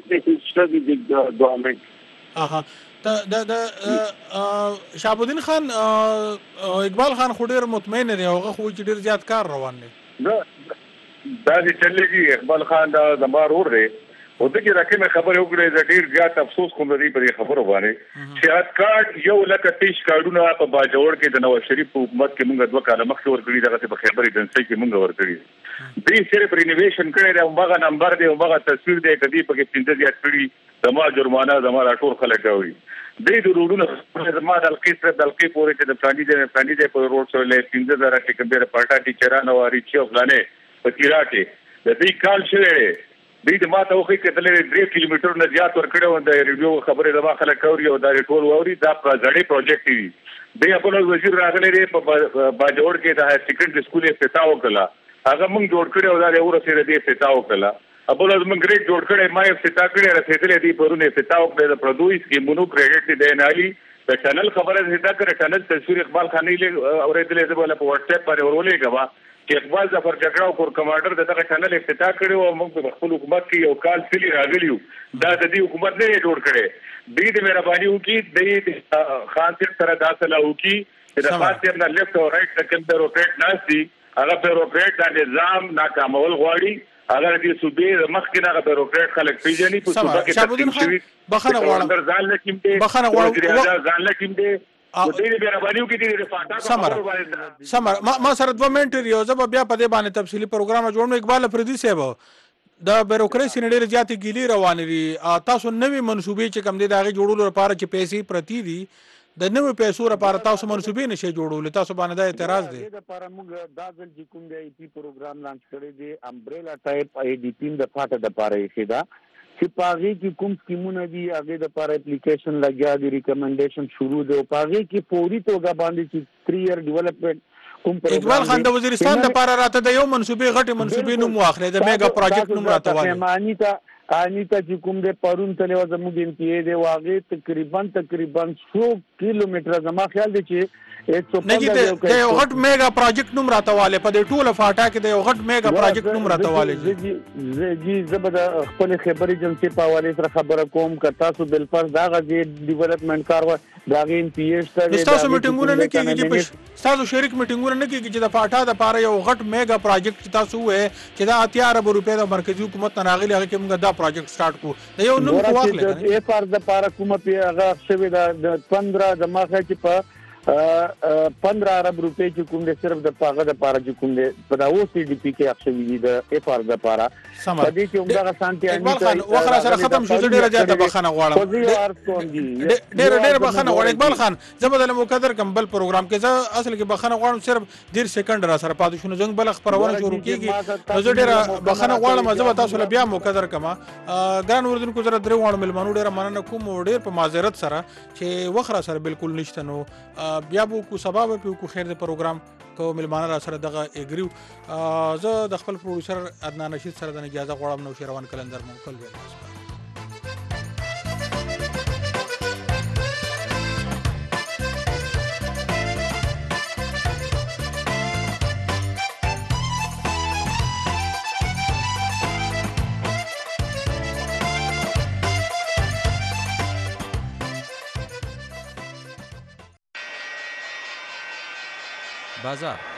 Speaker 1: د شهاب الدین خان اقبال خان خو ډېر مطمئن دی، هغه خو چې ډېر زیات کار روان دی.
Speaker 14: دا چې چلېږي اقبال خان دا زما ورور دی او د کې راکمه خبره وکړې زه ډېر زیات افسوس کوم د دې په خبرو باندې چې کارت یو لکه تیش کارډونه په باجوړ کې د نواز شریف په حکومت کې موږ دوه کاله مخکې ورکړي، دغه په خیبر ایجنسۍ کې موږ ورکړي. دوی صرف رینوویشن کړی دی، هماغه نمبر دی، هماغه تصویر دی، کدی پکې پنځه زیات کړي زما جرمانه زما راټول خلک کوي. دوی د روډونو زما د القي سره د القي پورې چې د پلاني دی پلاني دی په روډ سره له پنځه زره کې کمبیر پټا ټیچران او ریچي او فلانه په تیرا کې د دې کال شوی دوی د ماته وخی کتلې درې کیلومتر نه زیات ورکړو د ریډیو خبرې د واخله کوي او دا ټول ووري دا ځړې پروجیکټ دی. دوی خپل وزیر راغلی دی په باجوړ کې د هایر سیکنډري سکول افتتاح وکړه، هغه موږ جوړ کړی او دا ورسره دی افتتاح وکړه. ابل از موږ ګریډ جوړ کړی ما افتتاح کړی رسېدلې دی پرونه افتتاح وکړه د پردوی سکیمونو کریډټ دی نه علي د چینل خبره زیاته کړه. چینل تصویر اقبال خانی له اورېدلې دی بوله په واتس اپ باندې ورولې غوا چې اقبال ظفر جګړه او کور کمانډر دغه چینل افتتاح کړی او موږ په خپل حکومت کې یو کال سلی راغلیو دا د دې حکومت نه جوړ کړي. دې د مهرباني وکي د خان صاحب سره داسله وکي چې د خان صاحب نه لیفت او رائټ سکند بیروکریټ ناشتي هغه بیروکریټ د نظام ناکامول غواړي. اگر دې صوبې مخکې نه بیروکریټ خلک پیژني په صوبه کې تقسیم شوی بخنه غواړم ځان لکیم دې بخنه غواړم ځان لکیم دې سمر
Speaker 1: ما سره دوه منټ یو زه بیا په دې باندې تفصیلی پروګرام جوړم. اقبال افریدي صاحب د بیروکراسي نه ډېرې زیاتې ګیلې روانې دي، تاسو نوې منصوبې چې کوم دي د هغې جوړولو لپاره چې پیسې پرتې دي د نوې پیسو لپاره تاسو منصوبې نشئ جوړولی، تاسو باندې دا اعتراض دی؟
Speaker 15: دې لپاره موږ دا ځل چې کوم دی ای پي پروګرام لانچ کړی دی امبریلا ټایپ ای ډي پي د پاټه د پاره یې دا چې پاغي کې کوم سکیمونه دي هغه د لپاره اپلیکیشن لګیا دی، ریکمنډیشن شروع دی او پاغي کې فوري توګه باندې چې تھری ایئر ډیولپمنٹ کوم پروګرام
Speaker 1: اقبال خان د وزیرستان د لپاره راته د یو منصوبې غټي منصوبې نوم واخلې د میگا پروجیکټ نوم راته وایي
Speaker 15: مانی ته آنی ته چې کوم د پرون تلې و زموږ ایم پی ای دی واغې تقریبا تقریبا سو کیلومتر زما خیال دی چې
Speaker 1: نه د یو غټ میگا پروجیکټ نوم راته والے په دې ټوله فاټا کې د یو غټ میگا پروجیکټ نوم راته والے
Speaker 15: جی جی زبر خپل خبري جنسي په حواله سره خبره کوم که تاسو بل پر دا غږی ډیولپمنٹ کار و دا غي ام پی ایس ته
Speaker 1: تاسو میټینګونه نه کیږي چې تاسو شریک میټینګونه نه کیږي چې د فاټا د پاره یو غټ میگا پروجیکټ تاسو وې چې دا اتیا ارب روپے د مرکزی حکومت نه راغلي هغه کې موږ دا پروجیکټ سٹارټ کو د یو نوم واخلې
Speaker 15: د اف ار د پاره کومه پی هغه شوی د پندرہ د ماخه چې په پندرہ ارب روپے چې کوم دې صرف د پاغه د پاره چې کوم دې په دا او سی ډي پی کې اخشوي دي د اف ار د پاره په دې کې عمره سانتي
Speaker 1: اقبال خان وخره سره ختم شو ډیره زیاته بخنه غواړم ډیره ډیره بخنه غواړم اقبال خان زبدل مقدر کم بل پروګرام کې زه اصل کې بخنه غواړم صرف ډیر سکند را سره پاتې شنو زنګ بل خبرونه شروع کیږي زه ډیره بخنه غواړم زه تاسو له بیا مقدر کما ګران وردونکو زره درې وړ ملمنو ډیره مننه کوم ډیر په معذرت سره چې وخره سره بالکل نشته نو بیا بو کو سبب په کو خیر د پروګرام په ملمانه را سره دغه اګریو. زه د خپل پروډوسر عدنان رشید سره د اجازه غواړم نو شیروان کلندر مو خپل ویل.
Speaker 16: بازار